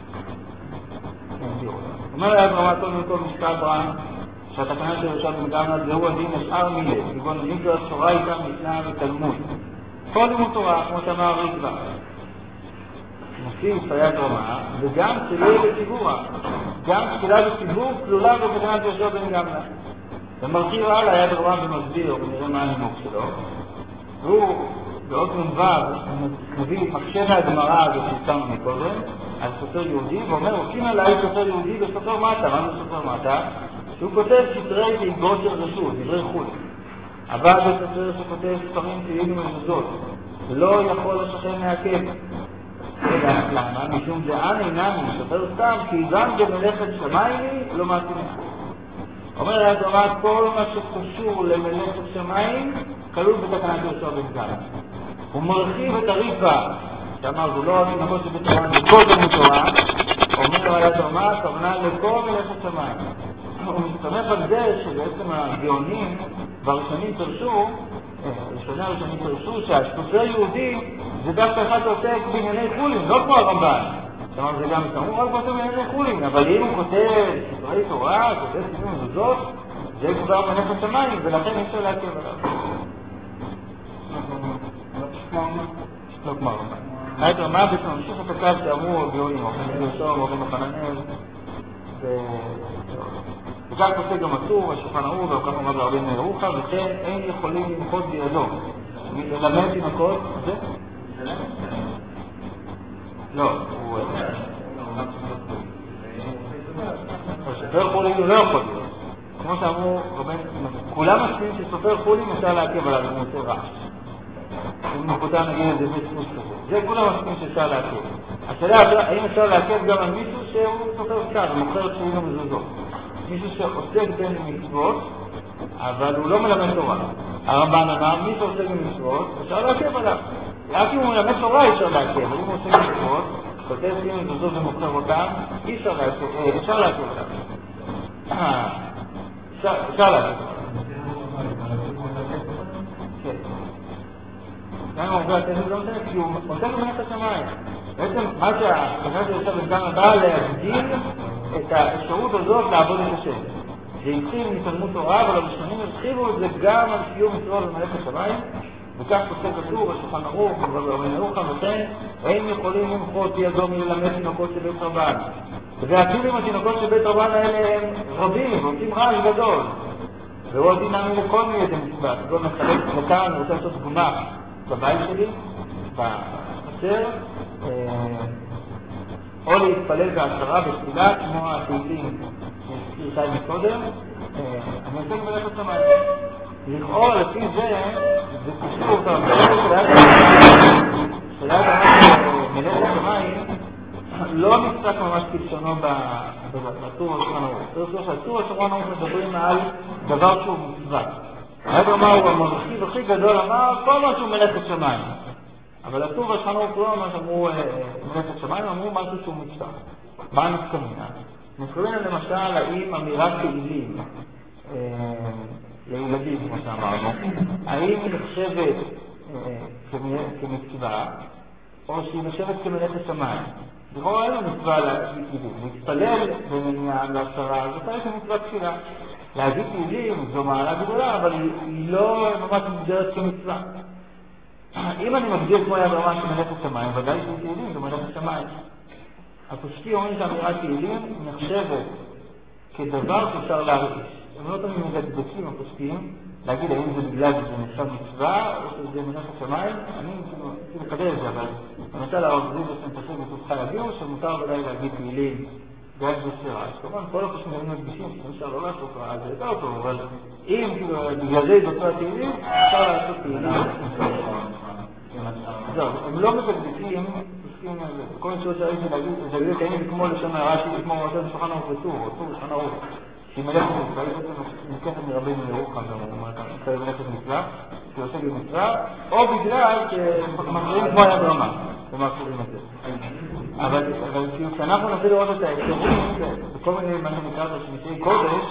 אומר היד ולומר כל משקל ברן, שהתקנה של ראשת במגרנה זהו הדין השאר מילה, כגון מקרא שורה איתם משנה ותלמוד. כל לימוד תורה, כמו שאמר הריקבה, מוסיף סייג רמה, וגם תפילה בציבורה. גם תפילה בציבור כלולה בתקנת ראשת במגרנה. ומרחיב הלאה היד רמה ומסביר, ונראה מה הנימוק שלו. והוא בעוד מנבב מביא מחשב מהגמרא הזאת שהזכרנו מקודם, על סופר יהודי, ואומר, הוקים עליי סופר יהודי בסופר מטה. מה זה סופר מטה? שהוא כותב ספרי תיגות של רשות, דברי חוץ. אבל בסופר שכותב ספרים תהיים ומזוזות, לא יכול לשכן מהכת. למה? משום דען אינני, סופר סתם, כי גם במלאכת שמיים לא מתאימה. אומר היד רמה, כל מה שקשור למלאכת שמיים, כלול בתקנת יהושע בן גמלא. הוא מרחיב את הריקב"א, שאמר, זה לא התינוקות שבתורה, זה כל תלמוד תורה, אומר היד רמה, הכוונה לכל מלאכת שמיים. הוא מסתמך על זה שבעצם הגאונים והראשונים פרשו, הראשונים פרשו שהסופר יהודי זה דווקא אחד עוסק בענייני חולין, לא כמו הרמב"ן. זאת אומרת, זה גם מסתמוך רק בעצם בענייני חולין, אבל אם הוא כותב ספרי תורה, כותב ספרים וזאת, זה כבר מלאכת שמיים, ולכן אי אפשר להכיר עליו. לא כמו הרמב"ן. היית רמה בעצם ממשיך את הקו שאמרו הגאונים, אופן יהושע, אופן מחננאל, וכך פוסק גם אסור, השולחן ערוך, וכך אומר בהרבה ירוחם, וכן אין יכולים למחות בידו. ללמד תינוקות, זה? לא, הוא... סופר חולין הוא לא יכול להיות. כמו שאמרו, כולם מסכימים שסופר חולין אפשר לעכב עליו, הוא עושה רעש. אם נקודה נגיד את זה בספוס כזה. זה כולם מסכימים שאפשר לעכב. השאלה, האם אפשר לעכב גם על מישהו שהוא סופר סתם, ומוכר את שנים המזוזות. מישהו שעוסק בין מצוות, אבל הוא לא מלמד תורה. הרמב"ן אמר, מי שעוסק במצוות, אפשר לעכב עליו. רק אם הוא מלמד תורה אפשר לעכב, אבל אם הוא עוסק במצוות, כותב בין מזוזות ומוכר אותם, אפשר לעכב עליו. אפשר לעכב. כן. גם אם הרבה התנאים לא מתנאים, כי הוא עוסק במלאכת שמיים. בעצם מה שהתקנה של יהושע בן גמלא באה להגדיל את האפשרות הזאת לעבוד את השם. זה התחיל מתלמוד תורה, אבל הראשונים הרחיבו את זה גם על קיום מצוות במלאכת שמיים, וכך פוסק כתוב בשולחן ערוך ובאבן ירוחם, וכן אין יכולים למחות ידו מללמד תינוקות של בית רבן. ואפילו אם התינוקות של בית רבן האלה הם רבים, ועושים רעש גדול. והוא עוד דינמי לכל מיני מצוות. כגון מחלק לכאן, אני רוצה לעשות גמ"ח בבית שלי, בחצר, או להתפלל בעשרה בתפילה, כמו התהילים שהזכיר שי מקודם, אני עושה במלאכת שמיים. לכאורה לפי זה קשור אותם, שאלת מלאכת שמיים לא נפסק ממש כלשונו בטור השולחן ערוך. בטור השולחן ערוך מדברים על דבר שהוא מצווה. היד רמה הוא המרחיב הכי גדול, אמר כל מה שהוא מלאכת שמיים. אבל הטור השולחן ערוך לא ממש אמרו מלאכת שמיים, אמרו משהו שהוא מצווה. מה נפקמינה? נפקמינה למשל האם אמירת תהילים לילדים, כמו שאמרנו, האם היא נחשבת כמצווה, או שהיא נחשבת כמלאכת שמיים. לכאורה אין מצווה להתפלל במניין לעשרה, זאת אומרת מצווה תפילה. להגיד תהילים זו מעלה גדולה, אבל היא לא ממש מוגדרת כמצווה. אם אני מגדיר כמו היה ברמה של מלאכת שמיים, ודאי שתהילים זו מלאכת שמיים. הפוסקים אומרים שהאמירת תהילים נחשבת כדבר שאפשר להרגיש. הם לא תמיד מדקדקים הפוסקים, להגיד האם זה בגלל שזה נחשב מצווה או שזה מלאכת שמיים. אני רוצה לקבל את זה, אבל למשל הרב זיו פשוט בתוכך יביאו שמותר ודאי להגיד תהילים גם בספירה. כמובן כל הפוסקים גם מדגישים שאפשר לא לעשות רע, זה יותר טוב, אבל אם בגלל זה ידעו התהילים, אפשר לעשות תהילים. זהו, הם לא מדקדקים, כל מיני שאלות שהייתי להגיד, זה להגיד כאלה כמו לשון הרש"י, כמו ראשון שולחן ערוך וטור, או טור שולחן ערוך. שהיא מלאכת מצווה, היא בעצם נלקחת מרבינו ירוחם, זה מלאכת מצווה, שהיא עושה במצווה, או בגלל שמחזירים כמו היד רמה, ומחזירים את זה. אבל כשאנחנו ננסה לראות את האפשרות, בכל מיני מה שנקרא בשמישי קודש,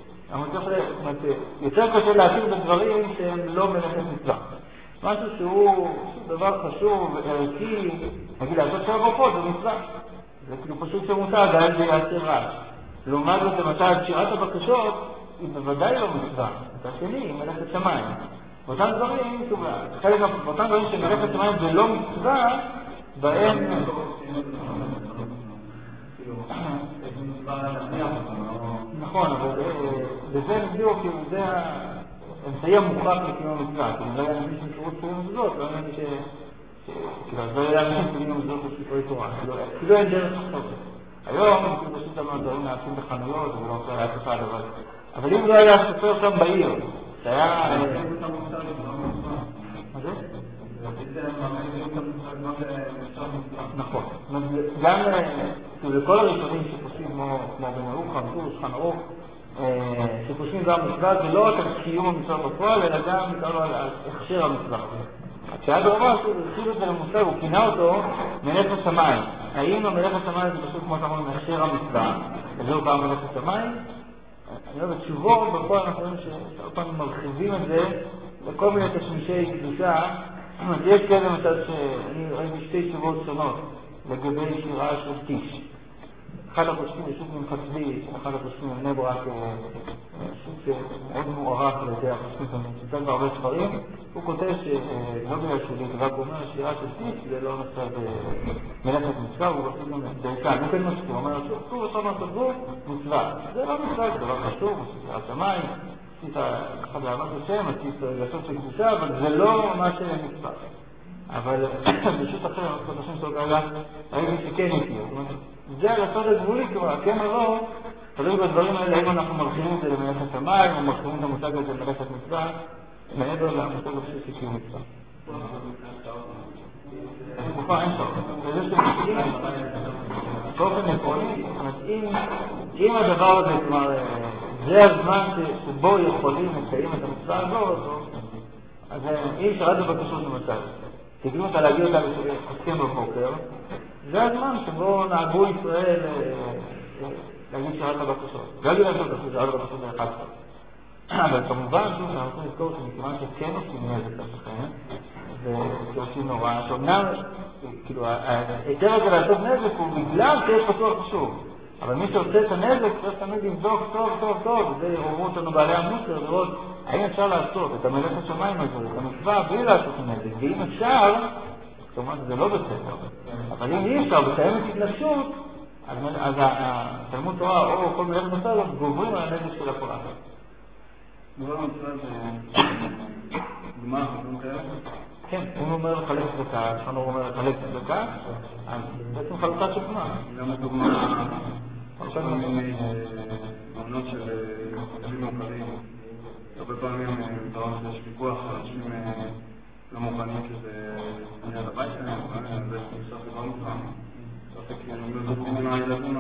יותר קשה להכיר בדברים שהם לא מלאכת מצווה. משהו שהוא דבר חשוב וערכי, נגיד לעשות שם גופות, זה מצווה. זה כאילו פשוט שמותר, זה היה יעשה רעש. לעומת זאת, למשל, שירת הבקשות היא בוודאי לא מצווה. את השני היא מלאכת שמיים. באותם דברים, באותם דברים שמלאכת שמיים זה לא מצווה, בהם... נכון, אבל בזה נגדירו, כאילו זה האמצעי המוכרח לקיום המצווה. כאילו לא היה אנשים שמשורות קיום מזוזות, לא היה אנשים כאילו, אז לא היה אנשים קיום מזוזות בספרי תורה. כאילו אין דרך לחשוב. היום, כאילו פשוט אמרו דברים נעשים בחנויות, זה לא עושה לאף אחד, אבל אם לא היה סופר שם בעיר, זה היה... מה זה? נכון. גם לכל הראשונים שפוסקים כמו בן ירוחם, טור, שולחן ערוך, שפוסקים גם מצווה, זה לא רק על קיום המצווה בפועל, אלא גם על הכשר המצווה. כשהיה ברמה שהוא הרחיב את זה למושג, הוא כינה אותו מלאכת שמיים. האם המלאכת שמיים זה פשוט כמו שאנחנו אומרים הכשר המצווה, וזהו פעם מלאכת שמיים? אני לא בתשובות, בפועל אנחנו רואים שאנחנו מרחיבים את זה לכל מיני תשמישי קדושה. יש כאלה למשל שאני ראיתי שתי תשובות שונות לגבי שירה של טיש. אחד הפוסקים ישוב ממחצבי, אחד הפוסקים מבני ברק, ישוב מאוד מוערך על ידי הפוסקים שמוצג בהרבה ספרים. הוא כותב שלא בגלל שהוא רק אומר שירה של טיש, זה לא נושא במלאכת מצווה, הוא עושה גם דרכה. הוא כן מסכים, הוא אומר שהוא עושה מהסבור מצווה. זה לא מצווה, זה דבר חשוב, הוא שירת שמיים, עשית אחד לענות השם, עשית לעשות של קדושה, אבל זה לא מה שמצווה. אבל בשוט אחר, עוד השם שלו כרגע, ראיתי שכן איתי. זה הלצות הגבולי, כבר, כן או לא, תלוי בדברים האלה, אם אנחנו מרחיבים את זה למלאכת שמיים, או מרחיבים את המושג הזה למלאכת מצווה, מעבר למושג הבסיס שקיום מצווה. תקופה אין סוף. וזה שמסכים, באופן עקרוני, אם הדבר הזה, כלומר, זה הזמן שבו יכולים לקיים את המצווה הזאת, אז אם שרת בבקשות למצב, תגלו אותה להגיע אותה עוסקים בבוקר, זה הזמן שבו נהגו ישראל להגיד שרת הבקשות. לא להגיד לעשות את שרת הבקשות לאחד כבר. אבל כמובן, שוב, אנחנו רוצים לזכור שמכיוון שכן עושים נזק לשכן, ועושים נורא, שאומנם, כאילו, היתר הזה לעשות נזק הוא בגלל שיש פתוח חשוב. אבל מי שעושה את הנזק צריך תמיד לבדוק טוב, וזה אומרו אותנו בעלי המוסר, לראות האם אפשר לעשות את המלאכת שמיים הזו, את המצווה בלי לעשות את הנזק, ואם אפשר, כלומר זה לא בסדר, אבל אם אי אפשר, וקיימת התנגשות, אז התלמוד תורה או כל מלאכת מצווה גוברים על הנזק של הפרט. דבר מצווה זה גמר, חשבון כאלה? כן, אם הוא אומר לחלק צדקה, כשאנו אומר לחלק צדקה, אז בעצם חלוקה של גמר. גם לדוגמה, כל מיני אמנות של חושבים מאוחרים. הרבה פעמים דבר שיש ויכוח, אנשים לא מוכנים שזה עניין לבית שלהם, זה בסוף דבר מוכן. בסוף כאילו, זה דוגמים הילדים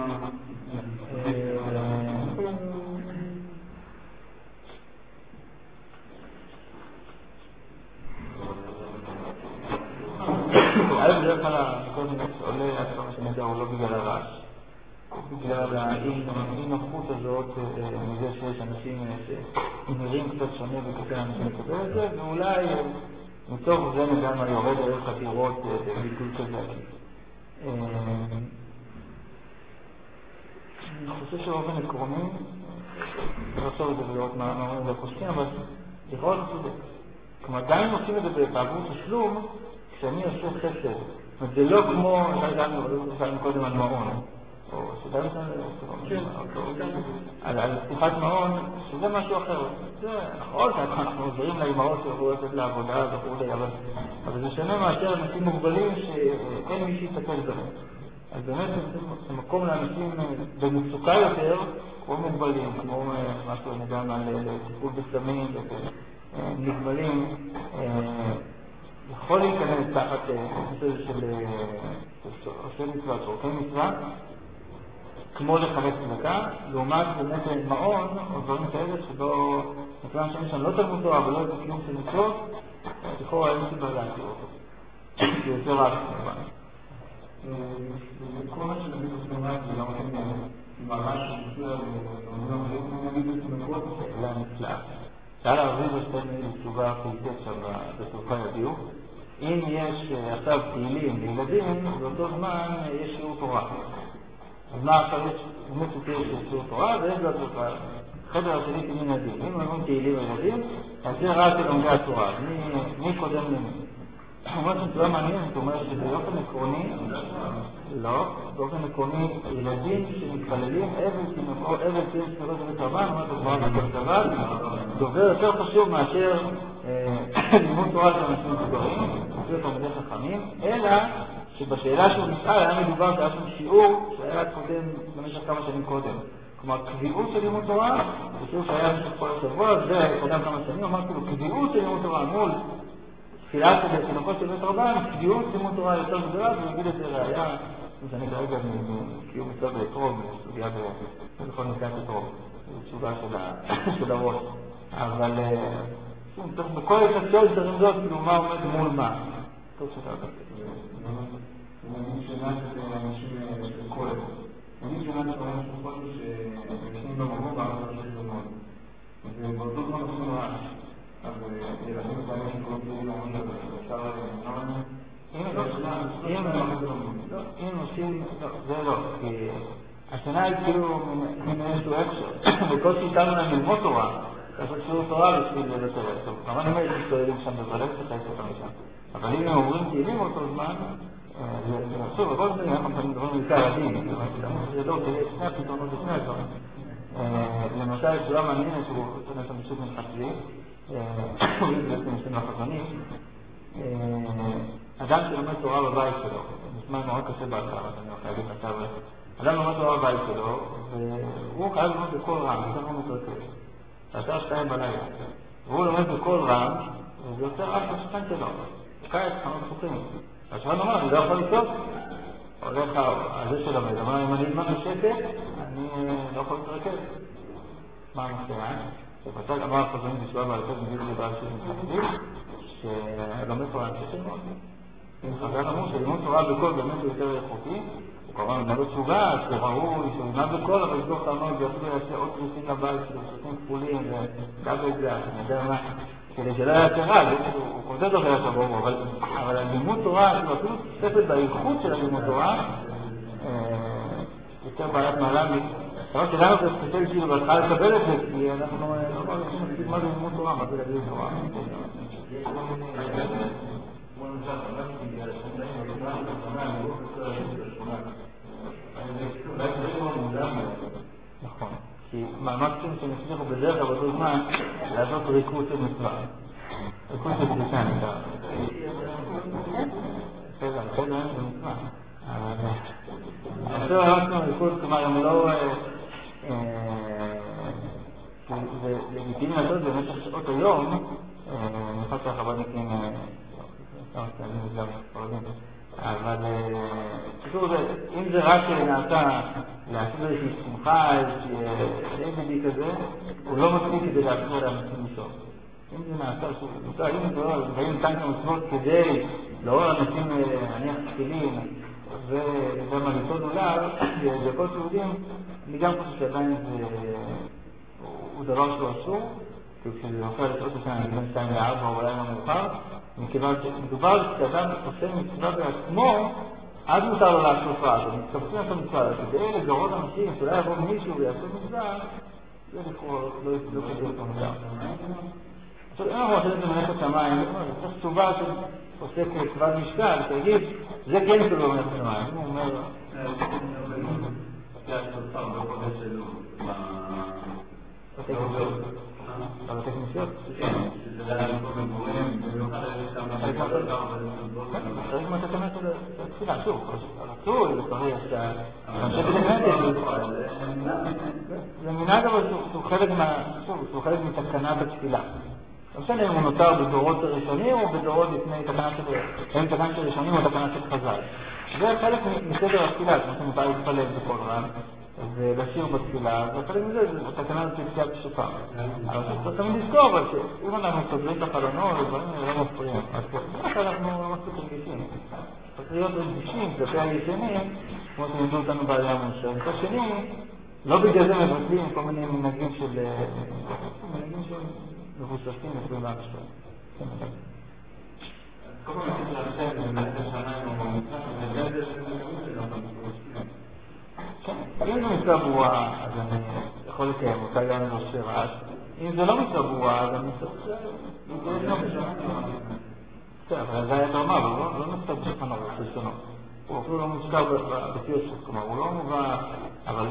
א' בדרך כלל הכל עולה עד כמה שנדע הוא לא בגלל הרעש, בגלל האי-נוחות הזאת מזה שיש אנשים שנראים קצת שונה וכזה אנשים לקבל את זה, ואולי מתוך זה נדע מה יורד ערך חתירות בביטול כזה. אני חושב שבאופן עקרוני, לחשוב את זה ולראות מה אומרים והפוסקים, אבל לכאורה זה צודק. כלומר, גם אם עושים את זה בעבור תשלום, כשאני עושה חסד, זה לא כמו, שאלנו קודם על מעון, או שדאנו על פתיחת מעון, שזה משהו אחר. זה נכון, אנחנו עוזרים לאמהות שיוכלו לצאת לעבודה וכו', אבל זה שונה מאשר אנשים מוגבלים שאין מי שיסתכל בהם. אז באמת זה מקום לאנשים במצוקה יותר, כמו מוגבלים, כמו משהו נדמה על טיפול בסמים ונגמלים, יכול להיכנס תחת נושא של עושה מצווה, צורכי מצווה, כמו לחלק צדקה, לעומת באמת מעון או דברים כאלה שבו מכיוון שאני לא תלמוד תורה ולא את הקיום של מצוות, לכאורה אין סיבה להכיר אותו. זה יותר רק כמובן. כל מה שנגיד עושים רק זה גם ממש שמסויר ונגיד את שאלה נפלאה. שאלה הרביב השתיים לתשובה חלקית שם בסופי הדיוק. אם יש עכשיו תהילים לילדים, באותו זמן יש שיעור תורה. אז מה עכשיו יש באמת יותר של שיעור תורה ויש לו תורה. חדר השני תמין הדין. אם אומרים תהילים לילדים, אז זה רק ללומדי התורה. מי קודם למי? אומרת שתורה מעניינת, זאת אומרת שבאופן עקרוני, לא, באופן עקרוני, ילדים שמתפללים, אבל תהיה ספירות בבית רבן, אומרת הגמרא בבית רבן, דובר יותר חשוב מאשר לימוד תורה של אנשים מבוגרים, אפילו תלמידי חכמים, אלא שבשאלה שהוא נשאל היה מדובר שהיה שם שיעור שהיה קודם במשך כמה שנים קודם. כלומר, קביעות של לימוד תורה, זה שיעור שהיה במשך כל השבוע, זה קודם כמה שנים, אמרתי לו, קביעות של לימוד תורה מול תפילה של תינוקות של בית רבן, קביעות לימוד תורה יותר גדולה, ויגיד את זה ראיה, שאני כרגע מקיום מצווה באתרוג, בסוגיה בכל נקרא אתרוג, זו תשובה של הראש. אבל בכל התנציות של רמזות, כאילו מה עומד מול מה. טוב שאתה יודע. אני שמעת את האנשים של כל זה. אני שמעת את האנשים של כל זה שאנשים במובו בעמדה של לומד. ובאותו זמן עושים רעש. אז ילדים פעמים שקוראים לי לעמוד לזה, אפשר אם עושים, זה לא, כי השנה היא כאילו מן איזשהו הקשר, בכל שאיתנו להם ללמוד תורה, לעשות שיעור תורה בשביל לתרץ. אבל אם הייתי מסתובבים שם בבלב, תחייס אותם משם. אבל אם הם אומרים תהילים אותו זמן, זה חשוב, בכל זאת אנחנו מדברים בעיקר הדין, זה לא, תראה, שני הפתרונות לפני הדברים. למשל, תשובה מעניינת שהוא נותן את המשוק מלכתחילי, הוא בעצם עושים לחזונים, אדם שלומד תורה בבית שלו, נשמע מאוד קשה בהתחלה, אני יכול להגיד עכשיו, אדם לומד תורה בבית שלו, והוא חייב לומד בכל רם, זה לא מתרכז, שעתיים 2 בלילה, והוא לומד בכל רם, וזה יוצא רק בשכן שלו, קיץ חנות חוקים, השכן אומר, אני לא יכול לצעוק, הולך על זה שלומד, אמר, אם אני אלמד בשקט, אני לא יכול להתרכז. מה המחשבה? שבצד אמר החזונים בשבוע בעל פה מביא לבעל של מתחתים, שלומד תורה נשאר מאוד. אם חז"ל אמרו שלימוד תורה בקול באמת הוא יותר איכותי, הוא כמובן למדות תשובה, שראוי, שהוא ילמד בקול, אבל יסגור את העמוד ואפילו יעשה עוד תריסים לבית של שותים כפולים ודאבל גז, אני יודע מה, כדי שלא היה קרה, הוא כותב לו היה שבוע, אבל הלימוד תורה, אפילו תוספת באיכות של הלימוד תורה, יותר בעיית מעלה אבל שלנו זה ספציפי כאילו בהתחלה לקבל את זה, כי אנחנו לא רוצים להגיד מה זה לימוד תורה, מה זה להגיד תורה. נכון, כי המקסימום שנצליחו בדרך כלל באותו זמן לעשות ריקוד של מצווה. ריקוד של קדושה נקרא. בסדר, בסדר, זה מצווה. עכשיו אנחנו ריקוד, כלומר, הם לא... זה לגיטימי לעשות במשך שעות היום, נכון שהחב"דניקים אבל אם זה רק נעשה לעשות איזושהי שמחה, איזושהי בדי כזה, הוא לא מספיק כדי לאפשר לאנשים לשאול. אם זה נעשה אם זה לא, דברים כאן כמצוות כדי לעורר אנשים להניח תפילין וגם על יסוד עולם, בכל שיעודים, אני גם חושב שעדיין הוא דבר שהוא אסור, כשזה נופל לשעות השנה, בין 2 ל-4 או אולי מאוחר, מכיוון שמדובר כשאדם עושה מצווה בעצמו, אז מותר לו לעשות רעש, אבל מתכווצים לעשות מצווה, כדי לגרות אנשים, שאולי יבוא מישהו ויעשה מצווה, זה לא כדי אותו מותר. עכשיו, אם אנחנו עושים את זה מלאכת שמיים, זה צריך תשובה שעוסק כבד משקל, שיגיד, זה כן כתוב במלאכת שמיים. הוא אומר... בבתי כנסיות? צריך מתקנת של התפילה, שוב, רצוי, לפריע זה מנהג אבל שהוא חלק מתקנת התפילה. לא משנה אם הוא נותר בדורות הראשונים או בדורות לפני תקנת של ראשונים או תקנת של חז"ל. זה חלק מסדר התפילה, כמו שמותר להתפלל בכל רב. ולשיר בתפילה, וחלק מזה זה תקנה לפתיעת שופר. אבל צריך תמיד לזכור, אבל שאם אנחנו סוגרים את החלונות, הדברים האלה לא מפריעים. אז ככה אנחנו מספיק רגישים. צריך להיות רגישים כלפי הישנים, כמו שלימדו אותנו בעלי המושב. מצד שני, לא בגלל זה מבטלים כל מיני מנהגים של מבוססים לפעמים להמשך. כל פעם עשיתי להשם, במלאכת השמיים או במצווה, ובגלל זה אם זה מצווה ברורה, אז אני יכול לקיים אותה גם לא שרש. אם זה לא מצווה ברורה, אז אני צריך... אבל זה היה תרמה, אבל לא מצווה בשולחן ערוך ראשונו. הוא אפילו לא מוזכר בפיוסוף, כלומר, הוא לא מובא, אבל...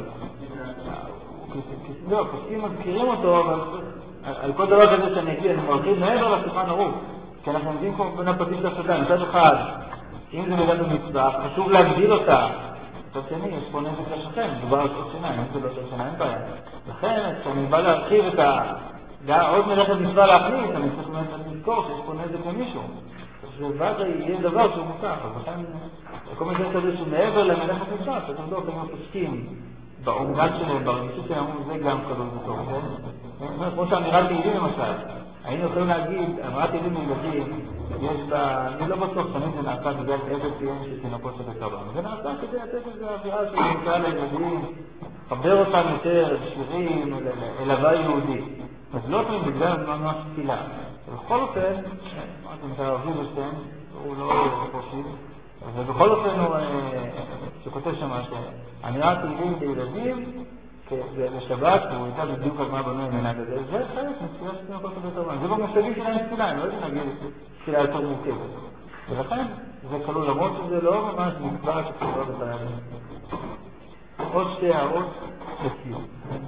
לא, פוסקים מזכירים אותו, אבל על כל דבר כזה שאני אגיד, אני מרחיב מעבר לשולחן ערוך. כי אנחנו עומדים פה בין הפרטים של השדה, מצד אחד, אם זה מידת המצווה, חשוב להגדיל אותה. מצד שני, יש פה נזק לשכן, מדובר על שעות שיניים, אם זה לא שעות שיניים בעיה. לכן, כשאני בא להרחיב את עוד מלאכת מצווה להכניס, אני צריך לזכור שיש פה נזק למישהו. שבאת יהיה דבר שהוא מותר, אז לכן, כל מיני כזה שהוא מעבר למלאכת מצווה, צריך לבדוק אם הפוסקים, בעומד שלהם, ברגישות שלהם, זה גם כדור בתור, כן? כמו שאמירת תהילים למשל, היינו יכולים להגיד, אמירת תהילים לילדים, יש בה, אני לא בטוח תמיד זה נעשה בגלל איזה ציון של תינוקות שבקרבן. זה נעשה כדי לתת איזו אווירה של נמצא לילדים, חבר אותם יותר שירים, אל הווה יהודי. אז לא תמיד בגלל ממש תפילה. ובכל אופן, זה נקרא הרב זילברשטיין, הוא לא פרשיד, ובכל אופן הוא שכותב שמה שאמירת תהילים לילדים, בשבת, הוא הייתה בדיוק על מה בנוי מנהג הזה, זה חלק מתפילה של תינוקות שבקרבן. זה במושגים שלהם תפילה, הם לא יודעים להגיד תפילה יותר מורכבת. ולכן זה כלול, למרות שזה לא ממש מצווה שכתובה בתהליך. עוד שתי הערות לסיום.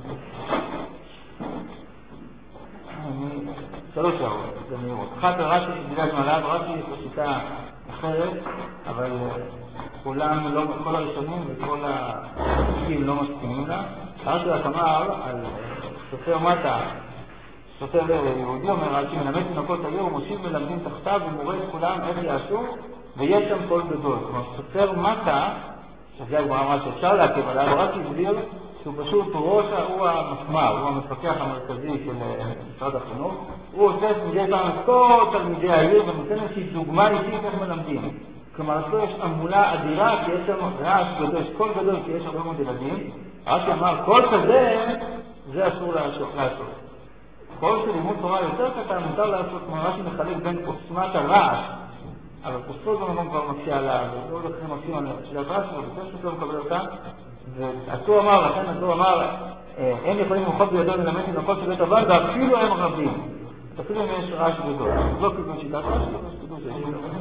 3 הערות, זה מהירות. אחת רש"י, בגלל זמניו, רש"י יש לו שיטה אחרת, אבל כולם, כל הראשונים וכל הפוסקים לא מסכימים לה. רש"י אמר על סופר מטה, סופר יהודי אומר, רש"י מלמד תינוקות העיר ומושיב מלמדים תחתיו ומורה לכולם איך יעשו, ויש שם קול גדול. כלומר, סופר מטה, שזה הגמרא אמרה שאפשר להקים עליו, רש"י הסביר שהוא פשוט הוא המפמ"ר, הוא המפקח המרכזי של משרד החינוך. הוא עושה מדי פעם את כל תלמידי העיר ונותן איזושהי דוגמה אישית איך מלמדים. כלומר, יש עמולה אדירה כי יש שם רעש גדול, יש קול גדול כי יש הרבה מאוד ילדים. רש"י אמר, קול כזה, זה אסור לעשות. קול של לימוד תורה יותר קטן, מותר לעשות, כמו רש"י מחלק בין עוצמת הרעש, אבל פוסקות במקום כבר מקשה עליו, ולא לוקחים מקשים על שלילת רעש, אבל פשוט לא מקבל אותה. והתור אמר, לכן התור אמר, הם יכולים למחות בידו ללמד תינוקות של בית הבן, ואפילו הם רבים. אפילו אם יש רעש גדול. לא קיבלו שיטת רעש, קיבלו שיש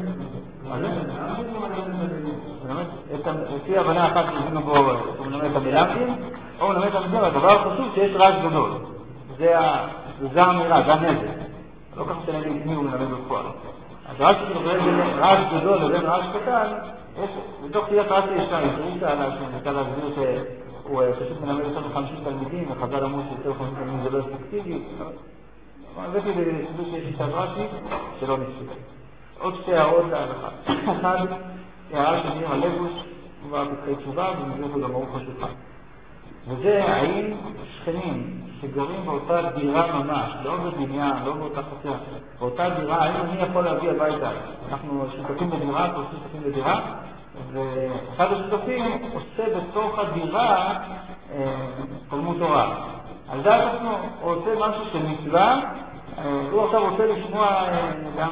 לפי הבנה אחת שזינו בו, הוא מלמד את המלמדים, או מלמד את המלמדים, הדבר החשוב שיש רעש גדול. זה האמירה, זה הנזק. לא כך משנה לי מי הוא מלמד בפועל. אז רעש רעש גדול לבין רעש קטן, בתוך תהיית רעש ישנה, ישנה עליו שניסה להסביר שהוא פשוט מלמד יותר מ-50 תלמידים, וחז"ל אמרו שיותר 50 תלמידים זה לא אפקטיבי. זה כדי לסביר שיש שיטת רש"י שלא נספיק. עוד 2 הערות להלכה. אחד, הערה של ניר הלבוש, כבר בפתחי תשובה, ומביא אותו גם ברוך השולחן. וזה האם שכנים שגרים באותה דירה ממש, לא בבניין, לא באותה חצר, באותה דירה, האם אני יכול להביא הביתה? אנחנו שותפים בדירה, אנחנו שותפים בדירה, ואחד השותפים עושה בתוך הדירה תלמוד תורה. על זה אנחנו עושה משהו של מצווה, הוא עכשיו רוצה לשמוע גם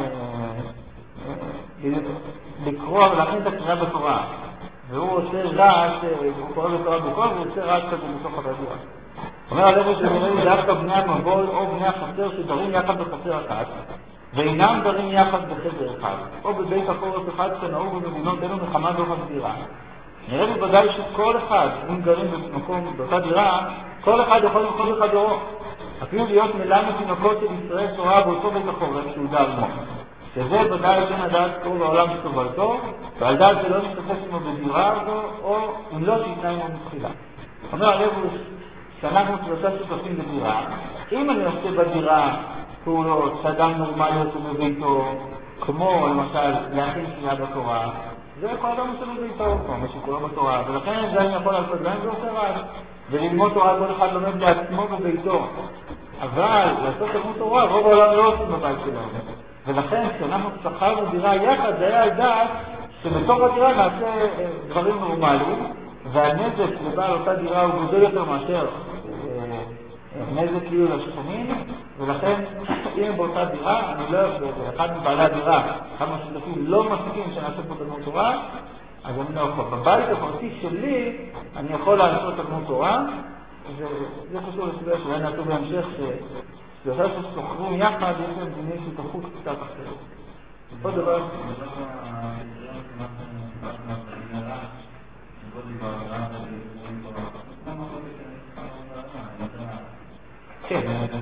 לקרוא ולהכין את הקריאה בתורה. והוא עושה רעש, הוא קורא בתורה בקול, והוא עושה רעש כזה בתוך הרדיעה. אומר הלב שנראה דווקא בני המבול או בני החצר שדרים יחד בחצר אחת, ואינם דרים יחד בחדר אחד, או בבית החורף אחד כנהוג במדינות אלו מחמת דוח הסדירה. נראה בוודאי שכל אחד, אם גרים במקום באותה דירה, כל אחד יכול לכל אחד דורו. אפילו להיות מלמד תינוקות של ישראל תורה באותו בית החורף שהוא דר עמו. שזה ודאי שאין הדעת קרוב העולם שסובלתו, ועל דעת זה לא נשתתף עמו בדירה הזו, או אם לא שיתנה עמו מתחילה. אומר הלב שאנחנו שלושה שותפים בדירה, אם אני עושה בדירה פעולות שאדם נורמלי עושה בביתו, כמו למשל להכין קריאה בתורה, זה כל אדם עושה בביתו, כמו מה שקורה בתורה, ולכן זה אני יכול לעשות גם זה עושה רעש, וללמוד תורה כל אחד לומד לעצמו בביתו. אבל לעשות תלמוד תורה, רוב העולם לא עושים בבית שלנו. ולכן כשאנחנו שכרנו דירה יחד, זה היה על דעת שבתוך הדירה נעשה דברים נורמליים, והנזק לבעל אותה דירה הוא גדול יותר מאשר נזק ליול השכנים, ולכן אם באותה דירה, אני לא יכול, אחד מבעלי הדירה, אחד מהשותפים לא מסכים שנעשה פה תלמוד תורה, אז אני לא יכול. בבית הפרטי שלי אני יכול לעשות תלמוד תורה, וזה קשור לסביבה שאולי נעשו בהמשך שלושה שסוחרים יחד, יש להם דיני שותפות קצת אחרת. אותו דבר... כן,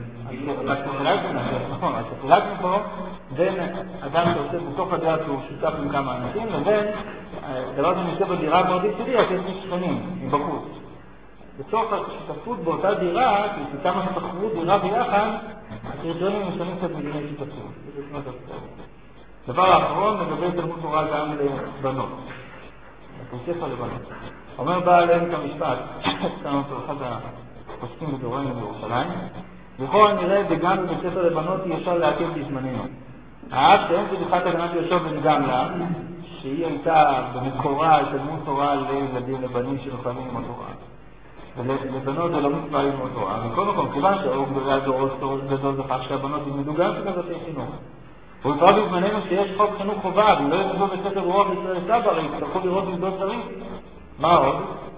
נכון, אז חילקנו פה בין אדם שעושה בתוך הדירה שהוא שותף עם כמה אנשים, לבין דבר שנעשה בדירה הפרטית שלי, אז יש משכנים, מבחוץ. בתוך השותפות באותה דירה, כי כמה שתחברו דירה ביחד, הקריטריונים משנים קצת מדיני שותפות. דבר האחרון, לגבי תלמוד תורה גם לבנות. ספר לבנות. אומר בעל עמק המשפט, כאן אותו אחד הפוסקים בדורנו בירושלים, בכל הנראה וגם בבית ספר לבנות אי אפשר להקל בזמננו. האב שאין שליחת הגנת יהושע בן גמלא, שהיא הייתה במקורה תלמוד תורה לילדים לבנים שנוחמים עם התורה. ולבנות זה לא מצווה ללמוד תורה. בכל מקום, כיוון שהאור גדולי הדורות גדול בכך שהבנות ילמדו גם כבתי חינוך. הוא קרא בזמננו שיש חוק חינוך חובה, ולא ילמדו בספר רוח ישראל סבא, הרי יצטרכו לראות מלדות שרים. מה עוד?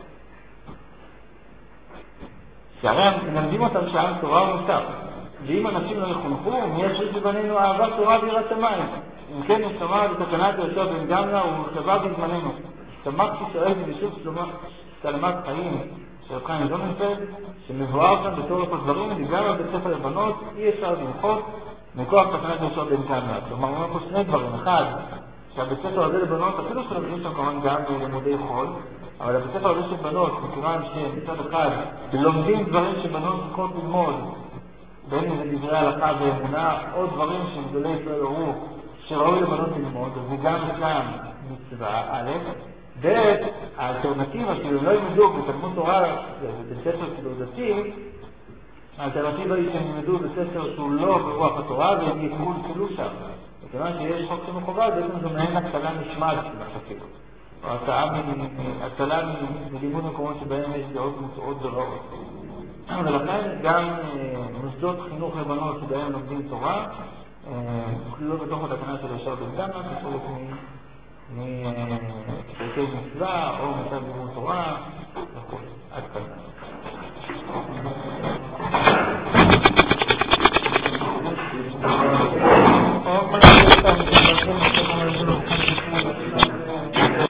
שהרי מלמדים אותם שעם תורה ומוסר. ואם אנשים לא יחונכו, מי ישריש בבנינו אהבת תורה ויראת שמיים. אם כן נשמע בתקנת יהושע בן גמלא ורחבה בזמננו. שמחתי שואל בשוב שלמת חיים של חיים זוננפלד, שמבואר כאן בתור הפדברים, וגם בבית ספר לבנות אי אפשר למחות מכוח תקנת יהושע בן גמלא. כלומר, הוא אומר פה שני דברים. אחד, שהבית ספר הזה לבנות, אפילו שלמדים שם כמובן גם לימודי חול, אבל הבית ספר הזה של בנות, מכיוון שמצד אחד לומדים דברים שבנות צריכות ללמוד, בין אם זה דברי הלכה ואמונה, או דברים שגדולי ישראל הורו שראוי לבנות ללמוד, וגם אצלם מצווה א', ב', האלטרנטיבה כאילו לא ילמדו בתלמוד תורה בבית ספר כאילו דתי, האלטרנטיבה היא שהם ילמדו בספר שהוא לא ברוח התורה והם יקולקלו שם. וכיוון שיש חוק חינוך חובה, בעצם זה מעין הקלה נשמעת של החוקים. או הצלה מלימוד מקומות שבהם יש דעות מוצאות ורעות. ולכן גם מוסדות חינוך לבנות שבהם לומדים תורה, לא בתוך התקנה של יהושע בן גמלא, כחלק מפרקי מצווה או מצב לימוד תורה,